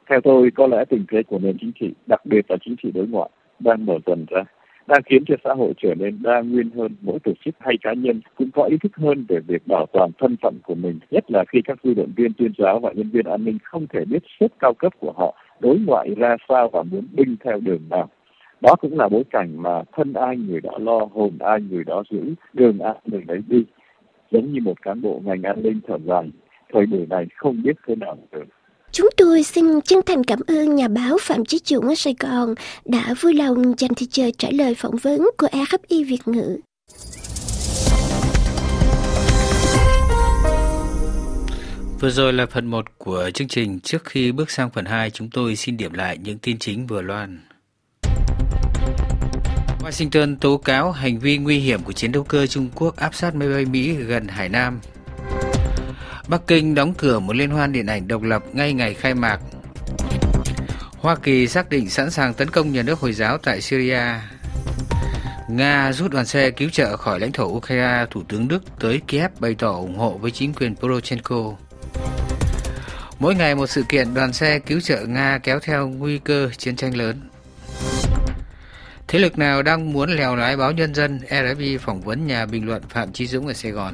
Theo tôi, có lẽ tình thế của nền chính trị, đặc biệt là chính trị đối ngoại, đang mở dần ra, đang khiến cho xã hội trở nên đa nguyên hơn. Mỗi tổ chức hay cá nhân cũng có ý thức hơn về việc bảo toàn thân phận của mình, nhất là khi các dư luận viên, tuyên giáo và nhân viên an ninh không thể biết xếp cao cấp của họ đối ngoại ra sao và muốn binh theo đường nào. Đó cũng là bối cảnh mà thân ai người đó lo, hồn ai người đó giữ, đường ai người đấy đi. Giống như một cán bộ ngành an ninh thở dài, thời buổi này không biết thế nào được. Chúng tôi xin chân thành cảm ơn nhà báo Phạm Chí Dũng ở Sài Gòn đã vui lòng dành thời giờ trả lời phỏng vấn của rờ ép i Việt ngữ. Vừa rồi là phần một của chương trình. Trước khi bước sang phần hai, chúng tôi xin điểm lại những tin chính vừa loan. Washington tố cáo hành vi nguy hiểm của chiến đấu cơ Trung Quốc áp sát máy bay Mỹ gần Hải Nam. Bắc Kinh đóng cửa một liên hoan điện ảnh độc lập ngay ngày khai mạc. Hoa Kỳ xác định sẵn sàng tấn công nhà nước Hồi giáo tại Syria. Nga rút đoàn xe cứu trợ khỏi lãnh thổ Ukraine. Thủ tướng Đức tới Kiev bày tỏ ủng hộ với chính quyền Poroshenko. Mỗi ngày một sự kiện đoàn xe cứu trợ Nga kéo theo nguy cơ chiến tranh lớn. Thế lực nào đang muốn lèo lái báo Nhân dân? rờ ép i phỏng vấn nhà bình luận Phạm Chí Dũng ở Sài Gòn.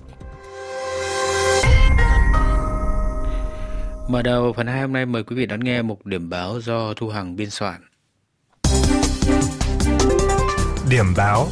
Mở đầu phần hai hôm nay, mời quý vị đón nghe mục điểm báo do Thu Hằng biên soạn. Điểm báo.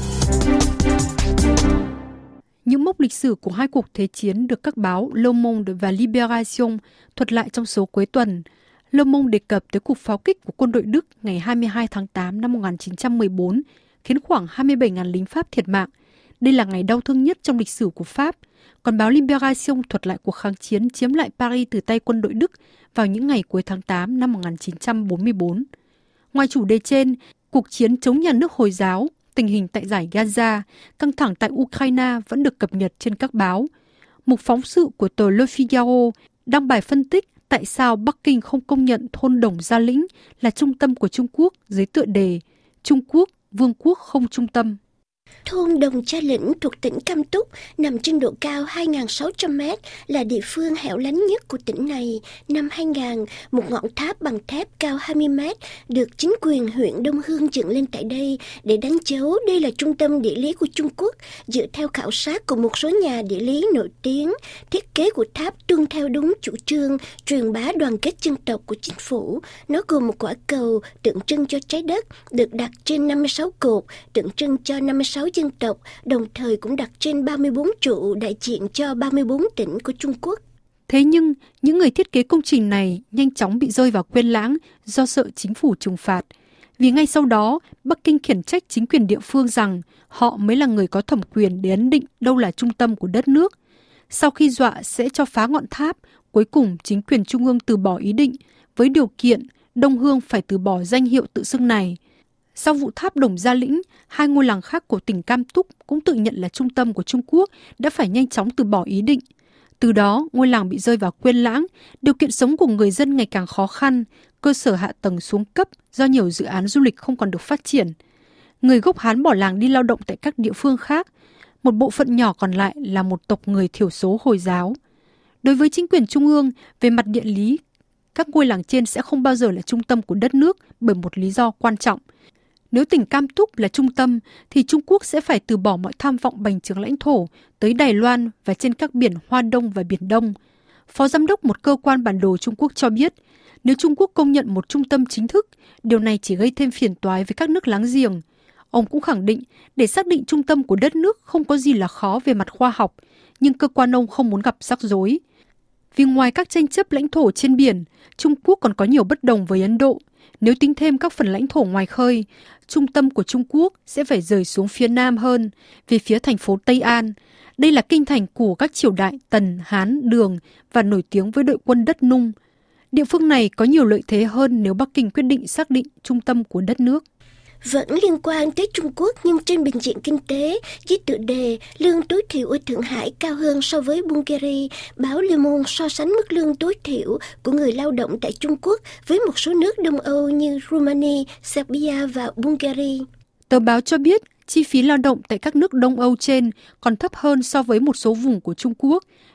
Những mốc lịch sử của hai cuộc thế chiến được các báo Le Monde và Libération thuật lại trong số cuối tuần. Le Monde đề cập tới cuộc pháo kích của quân đội Đức ngày hai mươi hai tháng tám năm một nghìn chín trăm mười bốn, khiến khoảng hai mươi bảy nghìn lính Pháp thiệt mạng. Đây là ngày đau thương nhất trong lịch sử của Pháp. Còn báo Libération thuật lại cuộc kháng chiến chiếm lại Paris từ tay quân đội Đức vào những ngày cuối tháng tám năm một nghìn chín trăm bốn mươi bốn. Ngoài chủ đề trên, cuộc chiến chống nhà nước Hồi giáo, tình hình tại giải Gaza, căng thẳng tại Ukraine vẫn được cập nhật trên các báo. Mục phóng sự của tờ Le Figaro đăng bài phân tích tại sao Bắc Kinh không công nhận thôn Đồng Gia Lĩnh là trung tâm của Trung Quốc dưới tựa đề Trung Quốc, Vương quốc không trung tâm. Thôn Đồng Gia Lĩnh thuộc tỉnh Cam Túc nằm trên độ cao hai nghìn sáu trăm mét, là địa phương hẻo lánh nhất của tỉnh này. Năm hai nghìn, một ngọn tháp bằng thép cao hai mươi mét được chính quyền huyện Đông Hương dựng lên tại đây để đánh dấu đây là trung tâm địa lý của Trung Quốc. Dựa theo khảo sát của một số nhà địa lý nổi tiếng, thiết kế của tháp tuân theo đúng chủ trương truyền bá đoàn kết dân tộc của chính phủ. Nó gồm một quả cầu tượng trưng cho trái đất được đặt trên năm mươi sáu cột, tượng trưng cho năm mươi sáu dân tộc, đồng thời cũng đặt trên ba mươi bốn trụ đại diện cho ba mươi bốn tỉnh của Trung Quốc. Thế nhưng, những người thiết kế công trình này nhanh chóng bị rơi vào quên lãng do sợ chính phủ trừng phạt. Vì ngay sau đó, Bắc Kinh khiển trách chính quyền địa phương rằng họ mới là người có thẩm quyền để ấn định đâu là trung tâm của đất nước. Sau khi dọa sẽ cho phá ngọn tháp, cuối cùng chính quyền trung ương từ bỏ ý định với điều kiện Đông Hương phải từ bỏ danh hiệu tự xưng này. Sau vụ tháp Đồng Gia Lĩnh, hai ngôi làng khác của tỉnh Cam Túc cũng tự nhận là trung tâm của Trung Quốc đã phải nhanh chóng từ bỏ ý định. Từ đó, ngôi làng bị rơi vào quên lãng, điều kiện sống của người dân ngày càng khó khăn, cơ sở hạ tầng xuống cấp do nhiều dự án du lịch không còn được phát triển. Người gốc Hán bỏ làng đi lao động tại các địa phương khác, một bộ phận nhỏ còn lại là một tộc người thiểu số Hồi giáo. Đối với chính quyền trung ương, về mặt địa lý, các ngôi làng trên sẽ không bao giờ là trung tâm của đất nước bởi một lý do quan trọng. Nếu tỉnh Cam Túc là trung tâm, thì Trung Quốc sẽ phải từ bỏ mọi tham vọng bành trướng lãnh thổ tới Đài Loan và trên các biển Hoa Đông và Biển Đông. Phó giám đốc một cơ quan bản đồ Trung Quốc cho biết, nếu Trung Quốc công nhận một trung tâm chính thức, điều này chỉ gây thêm phiền toái với các nước láng giềng. Ông cũng khẳng định, để xác định trung tâm của đất nước không có gì là khó về mặt khoa học, nhưng cơ quan ông không muốn gặp rắc rối. Vì ngoài các tranh chấp lãnh thổ trên biển, Trung Quốc còn có nhiều bất đồng với Ấn Độ. Nếu tính thêm các phần lãnh thổ ngoài khơi, trung tâm của Trung Quốc sẽ phải rời xuống phía nam hơn, về phía thành phố Tây An. Đây là kinh thành của các triều đại Tần, Hán, Đường và nổi tiếng với đội quân đất Nung. Địa phương này có nhiều lợi thế hơn nếu Bắc Kinh quyết định xác định trung tâm của đất nước. Vẫn liên quan tới Trung Quốc nhưng trên bình diện kinh tế, với tựa đề lương tối thiểu ở Thượng Hải cao hơn so với Bulgaria, báo Le Monde so sánh mức lương tối thiểu của người lao động tại Trung Quốc với một số nước Đông Âu như Romania, Serbia và Bulgaria. Tờ báo cho biết chi phí lao động tại các nước Đông Âu trên còn thấp hơn so với một số vùng của Trung Quốc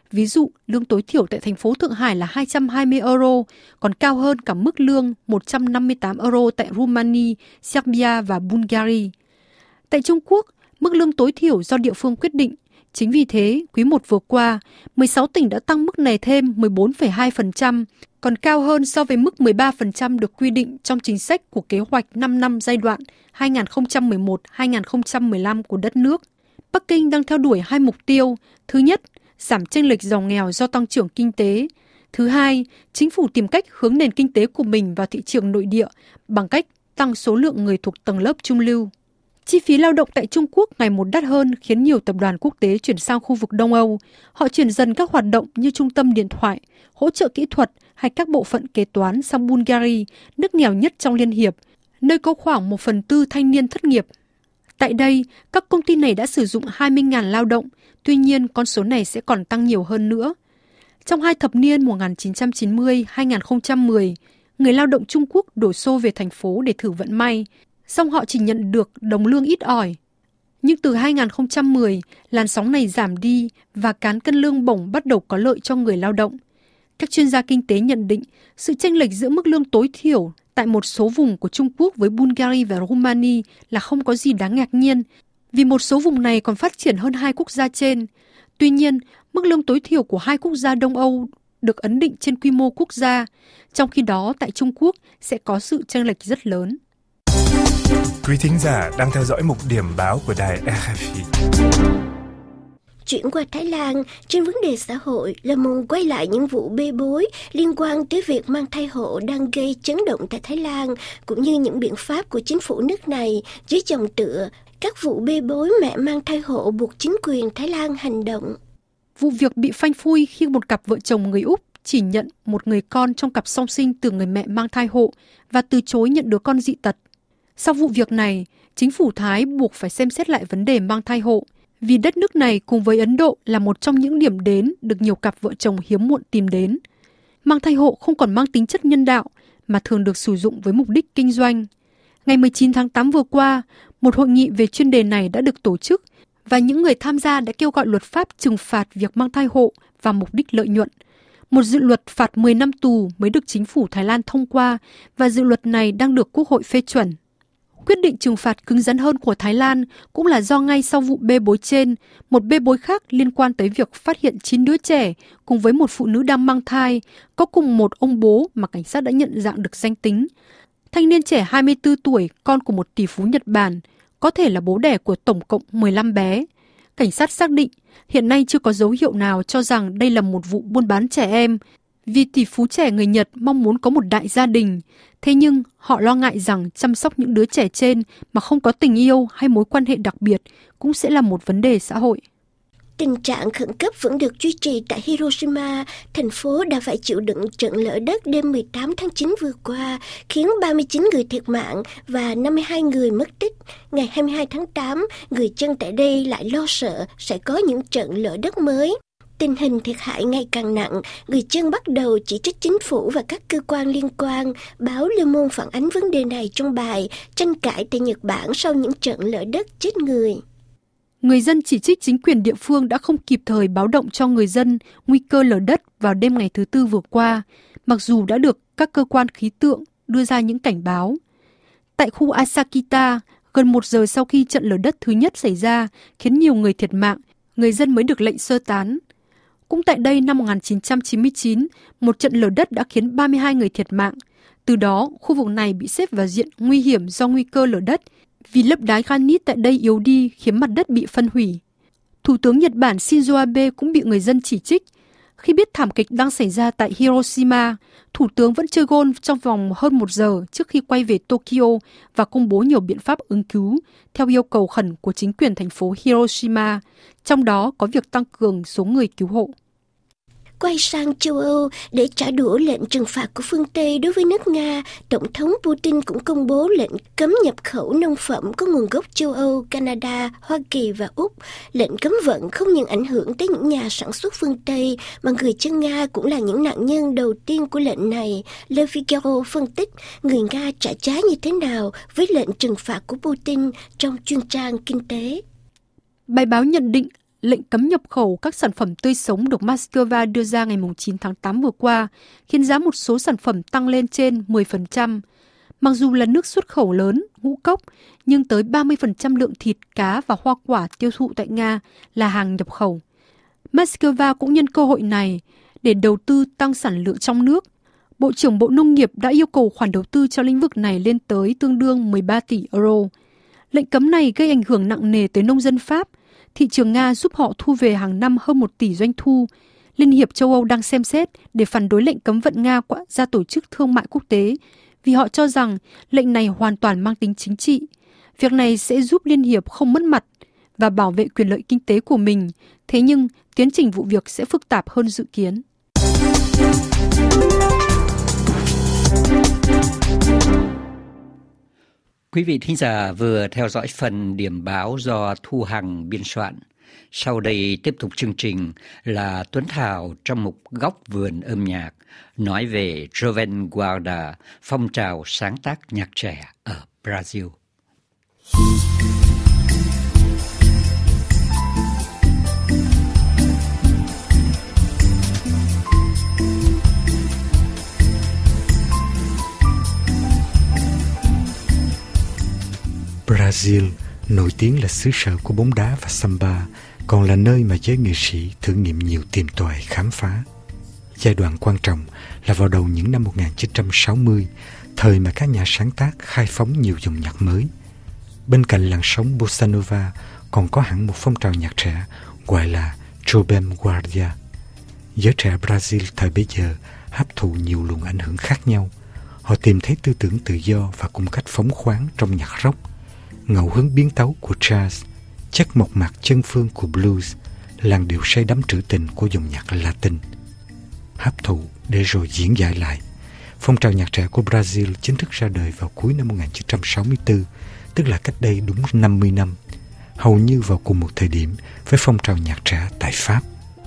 Ví dụ, lương tối thiểu tại thành phố Thượng Hải là hai trăm hai mươi euro, còn cao hơn cả mức lương một trăm năm mươi tám euro tại Romania, Serbia và Bulgaria. Tại Trung Quốc, mức lương tối thiểu do địa phương quyết định. Chính vì thế, quý một vừa qua, mười sáu tỉnh đã tăng mức này thêm mười bốn phẩy hai phần trăm, còn cao hơn so với mức mười ba phần trăm được quy định trong chính sách của kế hoạch năm năm giai đoạn hai nghìn không trăm mười một đến hai nghìn không trăm mười lăm của đất nước. Bắc Kinh đang theo đuổi hai mục tiêu. Thứ nhất, giảm chênh lệch giàu nghèo do tăng trưởng kinh tế. Thứ hai, chính phủ tìm cách hướng nền kinh tế của mình vào thị trường nội địa bằng cách tăng số lượng người thuộc tầng lớp trung lưu. Chi phí lao động tại Trung Quốc ngày một đắt hơn khiến nhiều tập đoàn quốc tế chuyển sang khu vực Đông Âu. Họ chuyển dần các hoạt động như trung tâm điện thoại, hỗ trợ kỹ thuật hay các bộ phận kế toán sang Bulgaria, nước nghèo nhất trong Liên hiệp, nơi có khoảng một phần tư thanh niên thất nghiệp. Tại đây, các công ty này đã sử dụng hai mươi nghìn lao động, tuy nhiên con số này sẽ còn tăng nhiều hơn nữa. Trong hai thập niên một nghìn chín trăm chín mươi đến hai nghìn không trăm mười, người lao động Trung Quốc đổ xô về thành phố để thử vận may, song họ chỉ nhận được đồng lương ít ỏi. Nhưng từ hai nghìn không trăm mười, làn sóng này giảm đi và cán cân lương bổng bắt đầu có lợi cho người lao động. Các chuyên gia kinh tế nhận định sự chênh lệch giữa mức lương tối thiểu tại một số vùng của Trung Quốc với Bulgaria và Romania là không có gì đáng ngạc nhiên, vì một số vùng này còn phát triển hơn hai quốc gia trên. Tuy nhiên, mức lương tối thiểu của hai quốc gia Đông Âu được ấn định trên quy mô quốc gia, trong khi đó tại Trung Quốc sẽ có sự chênh lệch rất lớn. Quý thính giả đang theo dõi mục điểm báo của đài rờ ép i. Chuyển qua Thái Lan, trên vấn đề xã hội, Le Monde quay lại những vụ bê bối liên quan tới việc mang thai hộ đang gây chấn động tại Thái Lan, cũng như những biện pháp của chính phủ nước này dưới dòng tựa các vụ bê bối mẹ mang thai hộ buộc chính quyền Thái Lan hành động. Vụ việc bị phanh phui khi một cặp vợ chồng người Úc chỉ nhận một người con trong cặp song sinh từ người mẹ mang thai hộ và từ chối nhận đứa con dị tật. Sau vụ việc này, chính phủ Thái buộc phải xem xét lại vấn đề mang thai hộ, vì đất nước này cùng với Ấn Độ là một trong những điểm đến được nhiều cặp vợ chồng hiếm muộn tìm đến. Mang thai hộ không còn mang tính chất nhân đạo mà thường được sử dụng với mục đích kinh doanh. Ngày mười chín tháng tám vừa qua, một hội nghị về chuyên đề này đã được tổ chức và những người tham gia đã kêu gọi luật pháp trừng phạt việc mang thai hộ vào mục đích lợi nhuận. Một dự luật phạt mười năm tù mới được chính phủ Thái Lan thông qua và dự luật này đang được Quốc hội phê chuẩn. Quyết định trừng phạt cứng rắn hơn của Thái Lan cũng là do ngay sau vụ bê bối trên, một bê bối khác liên quan tới việc phát hiện chín đứa trẻ cùng với một phụ nữ đang mang thai, có cùng một ông bố mà cảnh sát đã nhận dạng được danh tính. Thanh niên trẻ hai mươi tư tuổi, con của một tỷ phú Nhật Bản, có thể là bố đẻ của tổng cộng mười lăm bé. Cảnh sát xác định hiện nay chưa có dấu hiệu nào cho rằng đây là một vụ buôn bán trẻ em, vì tỷ phú trẻ người Nhật mong muốn có một đại gia đình. Thế nhưng họ lo ngại rằng chăm sóc những đứa trẻ trên mà không có tình yêu hay mối quan hệ đặc biệt cũng sẽ là một vấn đề xã hội. Tình trạng khẩn cấp vẫn được duy trì tại Hiroshima, thành phố đã phải chịu đựng trận lở đất đêm mười tám tháng chín vừa qua, khiến ba mươi chín người thiệt mạng và năm mươi hai người mất tích. Ngày hai mươi hai tháng tám, người dân tại đây lại lo sợ sẽ có những trận lở đất mới. Tình hình thiệt hại ngày càng nặng, người dân bắt đầu chỉ trích chính phủ và các cơ quan liên quan. Báo Le Monde phản ánh vấn đề này trong bài tranh cãi tại Nhật Bản sau những trận lở đất chết người. Người dân chỉ trích chính quyền địa phương đã không kịp thời báo động cho người dân nguy cơ lở đất vào đêm ngày thứ Tư vừa qua, mặc dù đã được các cơ quan khí tượng đưa ra những cảnh báo. Tại khu Asakita, gần một giờ sau khi trận lở đất thứ nhất xảy ra khiến nhiều người thiệt mạng, người dân mới được lệnh sơ tán. Cũng tại đây năm một nghìn chín trăm chín mươi chín, một trận lở đất đã khiến ba mươi hai người thiệt mạng. Từ đó, khu vực này bị xếp vào diện nguy hiểm do nguy cơ lở đất, vì lớp đá granite tại đây yếu đi khiến mặt đất bị phân hủy. Thủ tướng Nhật Bản Shinzo Abe cũng bị người dân chỉ trích. Khi biết thảm kịch đang xảy ra tại Hiroshima, Thủ tướng vẫn chơi golf trong vòng hơn một giờ trước khi quay về Tokyo và công bố nhiều biện pháp ứng cứu theo yêu cầu khẩn của chính quyền thành phố Hiroshima, trong đó có việc tăng cường số người cứu hộ. Quay sang châu Âu để trả đũa lệnh trừng phạt của phương Tây đối với nước Nga, Tổng thống Putin cũng công bố lệnh cấm nhập khẩu nông phẩm có nguồn gốc châu Âu, Canada, Hoa Kỳ và Úc. Lệnh cấm vận không những ảnh hưởng tới những nhà sản xuất phương Tây, mà người dân Nga cũng là những nạn nhân đầu tiên của lệnh này. Le Figaro phân tích người Nga trả giá như thế nào với lệnh trừng phạt của Putin trong chuyên trang kinh tế. Bài báo nhận định lệnh cấm nhập khẩu các sản phẩm tươi sống được Moscow đưa ra ngày chín tháng tám vừa qua, khiến giá một số sản phẩm tăng lên trên mười phần trăm. Mặc dù là nước xuất khẩu lớn, ngũ cốc, nhưng tới ba mươi phần trăm lượng thịt, cá và hoa quả tiêu thụ tại Nga là hàng nhập khẩu. Moscow cũng nhân cơ hội này để đầu tư tăng sản lượng trong nước. Bộ trưởng Bộ Nông nghiệp đã yêu cầu khoản đầu tư cho lĩnh vực này lên tới tương đương mười ba tỷ euro. Lệnh cấm này gây ảnh hưởng nặng nề tới nông dân Pháp. Thị trường Nga giúp họ thu về hàng năm hơn một tỷ doanh thu. Liên hiệp châu Âu đang xem xét để phản đối lệnh cấm vận Nga ra Tổ chức Thương mại Quốc tế, vì họ cho rằng lệnh này hoàn toàn mang tính chính trị. Việc này sẽ giúp Liên hiệp không mất mặt và bảo vệ quyền lợi kinh tế của mình. Thế nhưng, tiến trình vụ việc sẽ phức tạp hơn dự kiến. Quý vị thính giả vừa theo dõi phần điểm báo do Thu Hằng biên soạn. Sau đây tiếp tục chương trình là Tuấn Thảo trong mục Góc vườn âm nhạc nói về Jovem Guarda, phong trào sáng tác nhạc trẻ ở Brazil. Brazil nổi tiếng là xứ sở của bóng đá và samba, còn là nơi mà giới nghệ sĩ thử nghiệm nhiều tìm tòi khám phá. Giai đoạn quan trọng là vào đầu những năm một nghìn chín trăm sáu mươi, thời mà các nhà sáng tác khai phóng nhiều dòng nhạc mới. Bên cạnh làn sóng bossa nova còn có hẳn một phong trào nhạc trẻ gọi là Jovem Guarda. Giới trẻ Brazil thời bấy giờ hấp thụ nhiều luồng ảnh hưởng khác nhau. Họ tìm thấy tư tưởng tự do và cung cách phóng khoáng trong nhạc rock, ngẫu hứng biến tấu của jazz, chất mộc mạc chân phương của blues, làn điệu say đắm trữ tình của dòng nhạc Latin. Hấp thụ để rồi diễn giải lại, phong trào nhạc trẻ của Brazil chính thức ra đời vào cuối năm một nghìn chín trăm sáu mươi tư, tức là cách đây đúng năm mươi năm, hầu như vào cùng một thời điểm với phong trào nhạc trẻ tại Pháp.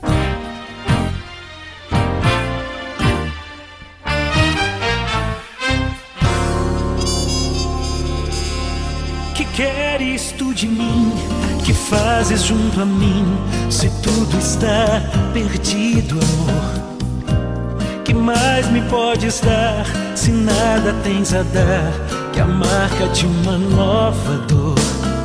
Queres tu de mim, que fazes junto a mim, se tudo está perdido, amor? Que mais me podes dar, se nada tens a dar, que a marca de uma nova dor?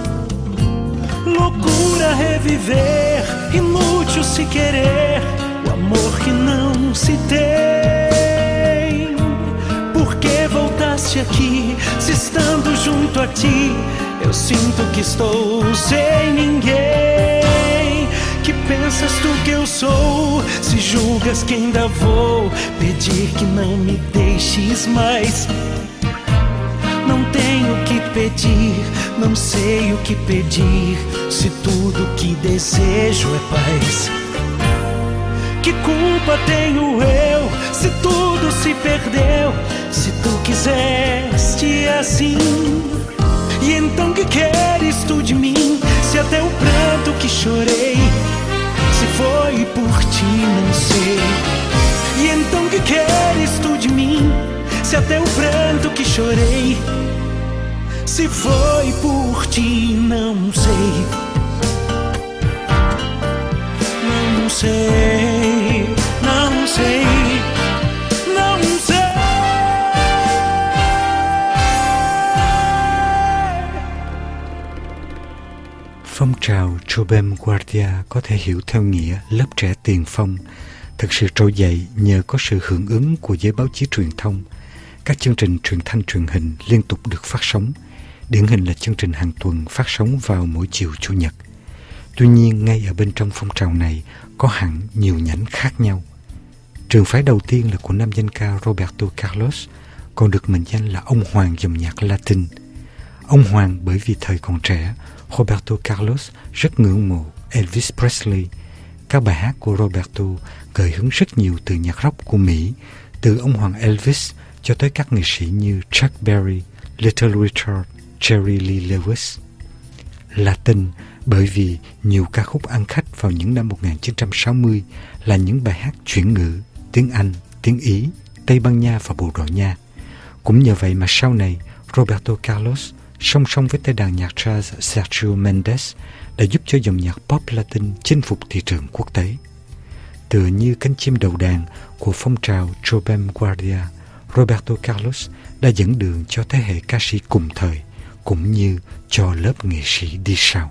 Loucura reviver, inútil se querer, o amor que não se tem. Por que voltaste aqui, se estando junto a ti, eu sinto que estou sem ninguém. Que pensas tu que eu sou, se julgas que ainda vou pedir que não me deixes mais? Não tenho o que pedir, não sei o que pedir, se tudo que desejo é paz. Que culpa tenho eu, se tudo se perdeu, se tu quiseste assim? E então que queres tu de mim, se até o pranto que chorei, se foi por ti não sei. E então que queres tu de mim, se até o pranto que chorei, se foi por ti não sei. Não sei, não sei, não sei. Phong trào Jovem Guarda có thể hiểu theo nghĩa lớp trẻ tiền phong, thực sự trỗi dậy nhờ có sự hưởng ứng của giới báo chí truyền thông. Các chương trình truyền thanh truyền hình liên tục được phát sóng, điển hình là chương trình hàng tuần phát sóng vào mỗi chiều Chủ nhật. Tuy nhiên, ngay ở bên trong phong trào này có hẳn nhiều nhánh khác nhau. Trường phái đầu tiên là của nam danh ca Roberto Carlos, còn được mệnh danh là ông hoàng dòng nhạc Latin. Ông hoàng bởi vì thời còn trẻ, Roberto Carlos rất ngưỡng mộ Elvis Presley. Các bài hát của Roberto gợi hứng rất nhiều từ nhạc rock của Mỹ, từ ông hoàng Elvis cho tới các nghệ sĩ như Chuck Berry, Little Richard, Jerry Lee Lewis. Latin bởi vì nhiều ca khúc ăn khách vào những năm một nghìn chín trăm sáu mươi là những bài hát chuyển ngữ, tiếng Anh, tiếng Ý, Tây Ban Nha và Bồ Đào Nha. Cũng nhờ vậy mà sau này Roberto Carlos song song với tay đàn nhạc jazz Sergio Mendes, đã giúp cho dòng nhạc pop Latin chinh phục thị trường quốc tế. Tựa như cánh chim đầu đàn của phong trào Chopin Guardia, Roberto Carlos đã dẫn đường cho thế hệ ca sĩ cùng thời, cũng như cho lớp nghệ sĩ đi sau.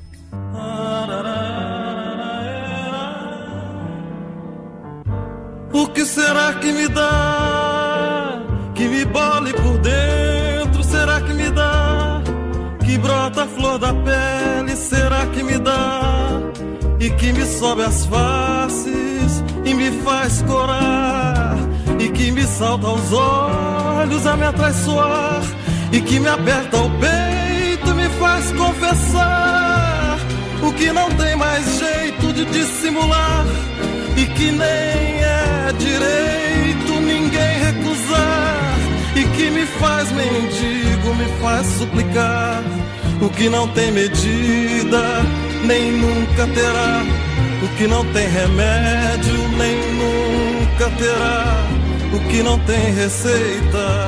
O que será que me dá, que me bole por dentro, será que me dá, que brota a flor da pele, será que me dá, e que me sobe as faces e me faz corar, e que me salta aos olhos a me atraiçoar, e que me aperta o peito, me faz confessar o que não tem mais jeito de dissimular, e que nem é direito ninguém recusar, e que me faz mendigo, me faz suplicar o que não tem medida, nem nunca terá, o que não tem remédio, nem nunca terá, o que não tem receita.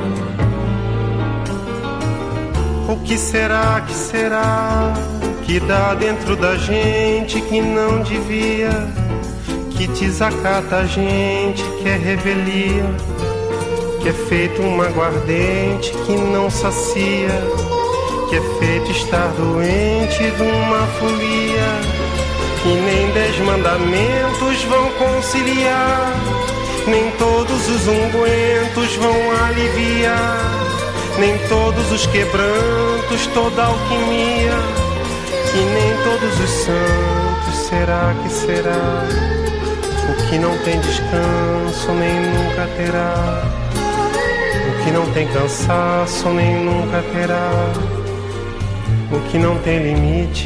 O que será, que será, que dá dentro da gente que não devia, que desacata a gente, que é revelia, que é feito um aguardente que não sacia, que é feito estar doente de uma folia, que nem dez mandamentos vão conciliar, nem todos os ungüentos vão aliviar, nem todos os quebrantos, toda alquimia, que nem todos os santos, será que será? O que não tem descanso nem nunca terá, o que não tem cansaço nem nunca terá, o que não tem limite.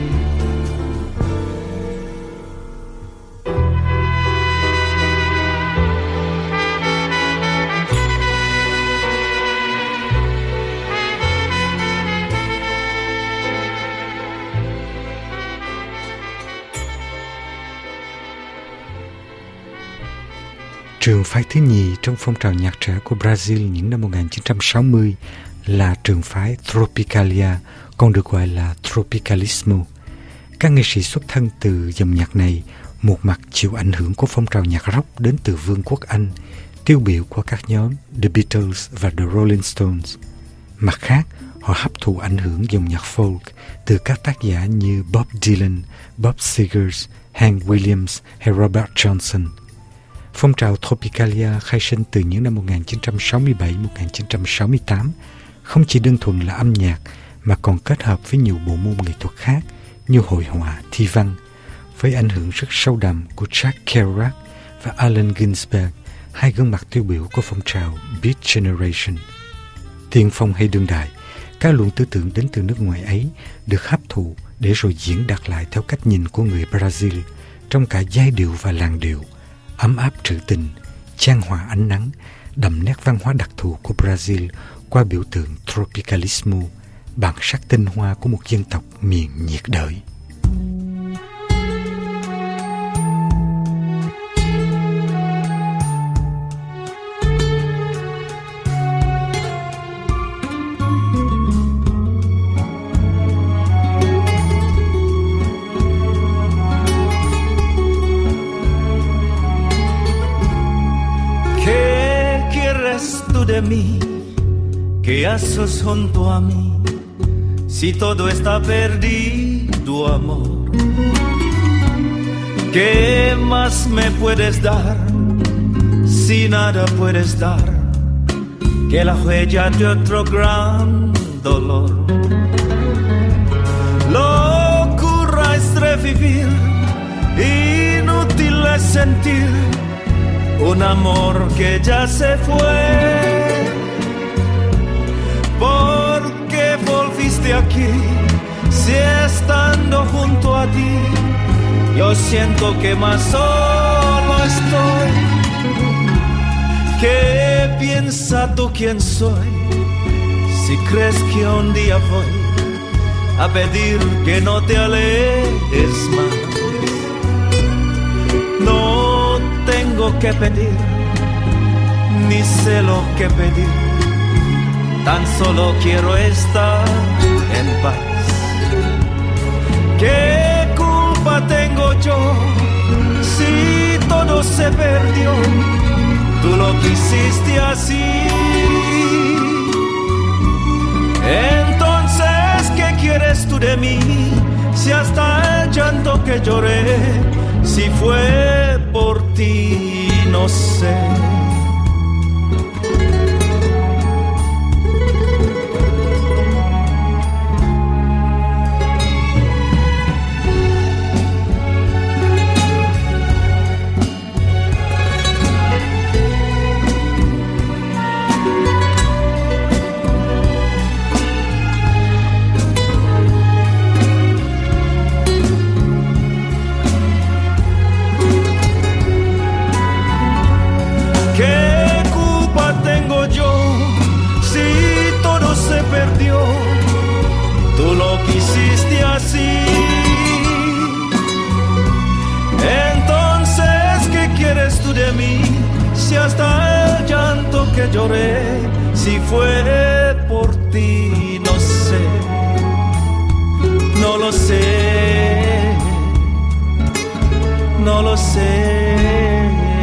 Trường phái thứ nhì trong phong trào nhạc trẻ của Brazil những năm một nghìn chín trăm sáu mươi là trường phái Tropicalia, còn được gọi là Tropicalismo. Các nghệ sĩ xuất thân từ dòng nhạc này một mặt chịu ảnh hưởng của phong trào nhạc rock đến từ Vương quốc Anh, tiêu biểu của các nhóm The Beatles và The Rolling Stones. Mặt khác, họ hấp thụ ảnh hưởng dòng nhạc folk từ các tác giả như Bob Dylan, Bob Seger, Hank Williams hay Robert Johnson. Phong trào Tropicalia khai sinh từ những năm một nghìn chín trăm sáu mươi bảy đến một nghìn chín trăm sáu mươi tám, không chỉ đơn thuần là âm nhạc mà còn kết hợp với nhiều bộ môn nghệ thuật khác như hội họa, thi văn, với ảnh hưởng rất sâu đậm của Jack Kerouac và Allen Ginsberg, hai gương mặt tiêu biểu của phong trào Beat Generation. Tiên phong hay đương đại, các luận tư tưởng đến từ nước ngoài ấy được hấp thụ để rồi diễn đạt lại theo cách nhìn của người Brazil trong cả giai điệu và làn điệu, ấm áp trữ tình, chan hòa ánh nắng, đậm nét văn hóa đặc thù của Brazil qua biểu tượng Tropicalismo, bản sắc tinh hoa của một dân tộc miền nhiệt đới. De mí, que haces junto a mí, si todo está perdido, amor, ¿qué más me puedes dar, si nada puedes dar, que la huella de otro gran dolor? Locura es revivir, inútil es sentir un amor que ya se fue. ¿Por qué volviste aquí si estando junto a ti yo siento que más solo estoy? ¿Qué piensas tú quién soy? Si crees que un día voy a pedir que no te alejes más, no tengo que pedir, ni sé lo que pedir, tan solo quiero estar en paz. ¿Qué culpa tengo yo si todo se perdió? Tú lo quisiste así. Entonces, ¿qué quieres tú de mí? Si hasta el llanto que lloré, si fue por ti, no sé. Tú lo quisiste así. Entonces, ¿qué quieres tú de mí? Si hasta el llanto que lloré, si fue por ti, no sé, no lo sé, no lo sé.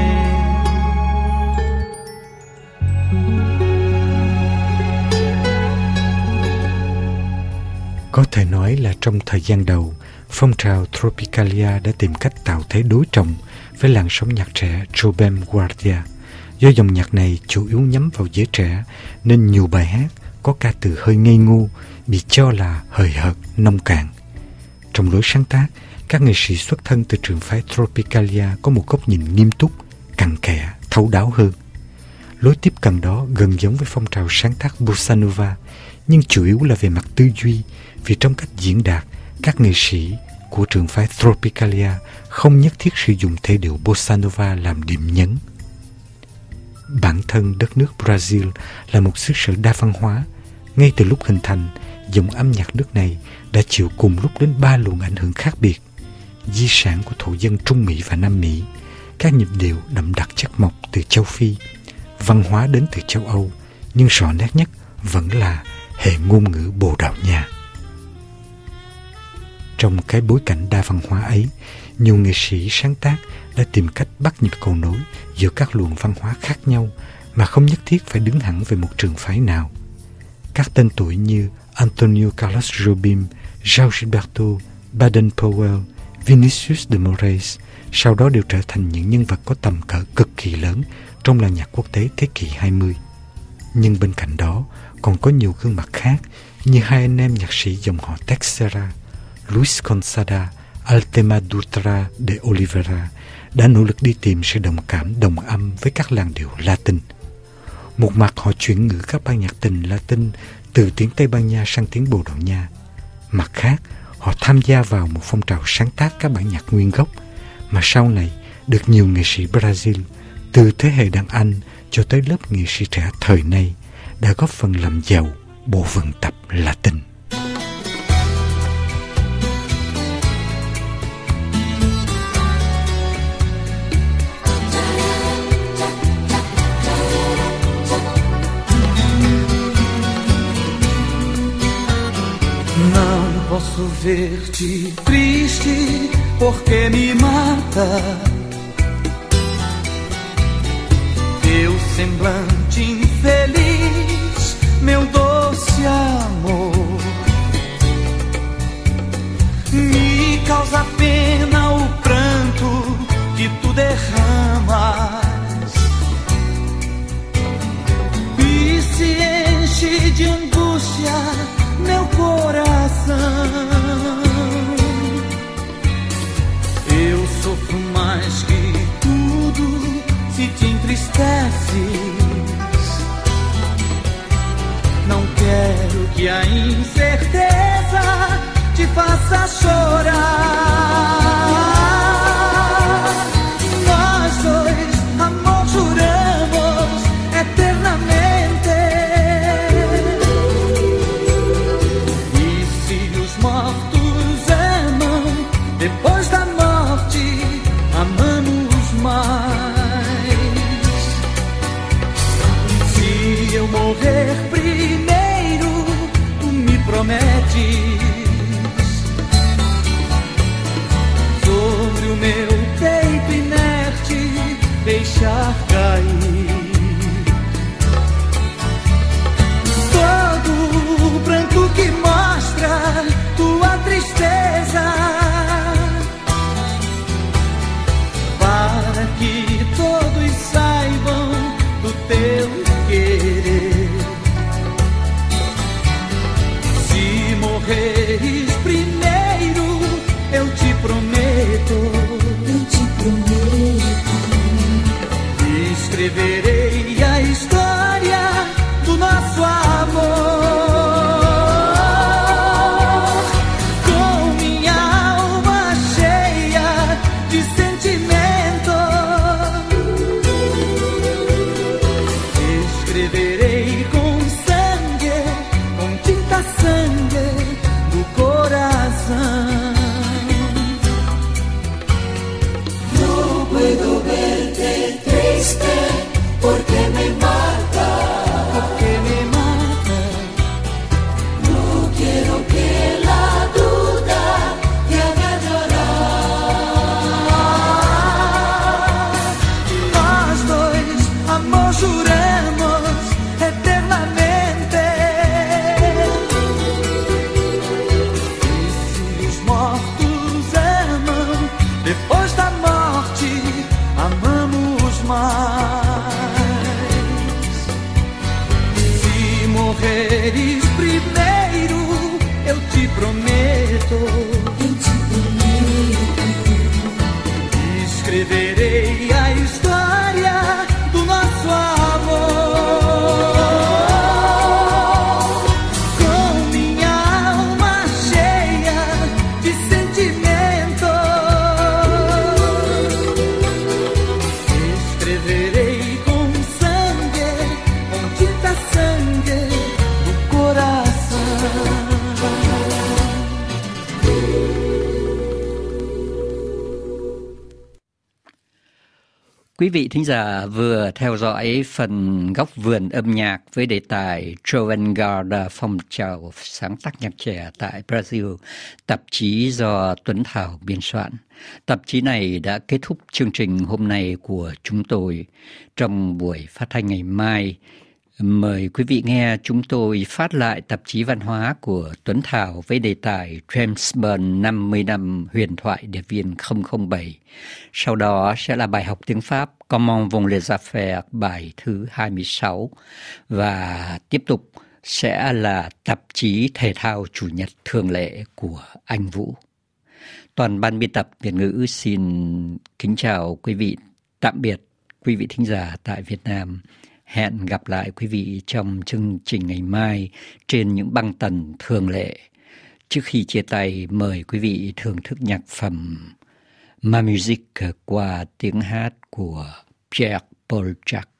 Có thể nói là trong thời gian đầu, phong trào Tropicalia đã tìm cách tạo thế đối trọng với làn sóng nhạc trẻ Chobem Guardia. Do dòng nhạc này chủ yếu nhắm vào giới trẻ, nên nhiều bài hát có ca từ hơi ngây ngô, bị cho là hời hợt, nông cạn. Trong lối sáng tác, các nghệ sĩ xuất thân từ trường phái Tropicalia có một góc nhìn nghiêm túc, cặn kẽ, thấu đáo hơn. Lối tiếp cận đó gần giống với phong trào sáng tác Bossa Nova, nhưng chủ yếu là về mặt tư duy, vì trong cách diễn đạt, các nghệ sĩ của trường phái Tropicalia không nhất thiết sử dụng thể điệu Bossa Nova làm điểm nhấn. Bản thân đất nước Brazil là một xứ sở đa văn hóa. Ngay từ lúc hình thành, dòng âm nhạc nước này đã chịu cùng lúc đến ba luồng ảnh hưởng khác biệt: di sản của thổ dân Trung Mỹ và Nam Mỹ, các nhịp điệu đậm đặc chất mộc từ châu Phi, văn hóa đến từ châu Âu, nhưng rõ nét nhất vẫn là hệ ngôn ngữ Bồ Đào Nha. Trong cái bối cảnh đa văn hóa ấy, nhiều nghệ sĩ sáng tác đã tìm cách bắt nhịp cầu nối giữa các luồng văn hóa khác nhau mà không nhất thiết phải đứng hẳn về một trường phái nào. Các tên tuổi như Antonio Carlos Jobim, João Gilberto, Baden-Powell, Vinicius de Moraes sau đó đều trở thành những nhân vật có tầm cỡ cực kỳ lớn trong làng nhạc quốc tế thế kỷ hai mươi. Nhưng bên cạnh đó còn có nhiều gương mặt khác như hai anh em nhạc sĩ dòng họ Teixeira, Luis Gonzaga, Altemar Dutra de Oliveira đã nỗ lực đi tìm sự đồng cảm đồng âm với các làn điệu Latin. Một mặt họ chuyển ngữ các ban nhạc tình Latin từ tiếng Tây Ban Nha sang tiếng Bồ Đào Nha. Mặt khác, họ tham gia vào một phong trào sáng tác các bản nhạc nguyên gốc mà sau này được nhiều nghệ sĩ Brazil, từ thế hệ đàn Anh cho tới lớp nghệ sĩ trẻ thời nay, đã góp phần làm giàu bộ vần tập Latin. Não posso ver-te triste porque me mata teu semblante infeliz, meu doce amor. Me causa pena o pranto que tu derramas e se enche de angústia meu coração. Eu sofro mais que tudo se te entristeces. Não quero que a incerteza te faça chorar. Nós dois, amor, juramos eternamente. Depois da morte, amamos mais. Se eu morrer primeiro, deixar cair todo o branco que mostra tua tristeza, para que todos saibam do teu querer. Se morreres primeiro, eu te prometo, eu te prometo, escreverei a história do nosso amor. Escreverei a história do nosso amor, com minha alma cheia de sentimento. Escreverei com sangue, com tinta sangue do coração. Quý vị thính giả vừa theo dõi phần góc vườn âm nhạc với đề tài Jovem Guarda, phong trào sáng tác nhạc trẻ tại Brazil, tạp chí do Tuấn Thảo biên soạn. Tạp chí này đã kết thúc chương trình hôm nay của chúng tôi. Trong buổi phát thanh ngày mai, mời quý vị nghe chúng tôi phát lại tạp chí văn hóa của Tuấn Thảo với đề tài James Bond năm mươi năm huyền thoại điệp viên không không bảy. Sau đó sẽ là bài học tiếng Pháp Comment vont les affaires, bài thứ hai mươi sáu. Và tiếp tục sẽ là tạp chí thể thao chủ nhật thường lệ của anh Vũ. Toàn ban biên tập Việt ngữ xin kính chào quý vị, tạm biệt quý vị thính giả tại Việt Nam. Hẹn gặp lại quý vị trong chương trình ngày mai trên những băng tần thường lệ. Trước khi chia tay, mời quý vị thưởng thức nhạc phẩm Ma Musique qua tiếng hát của Pierre Paul Jacques.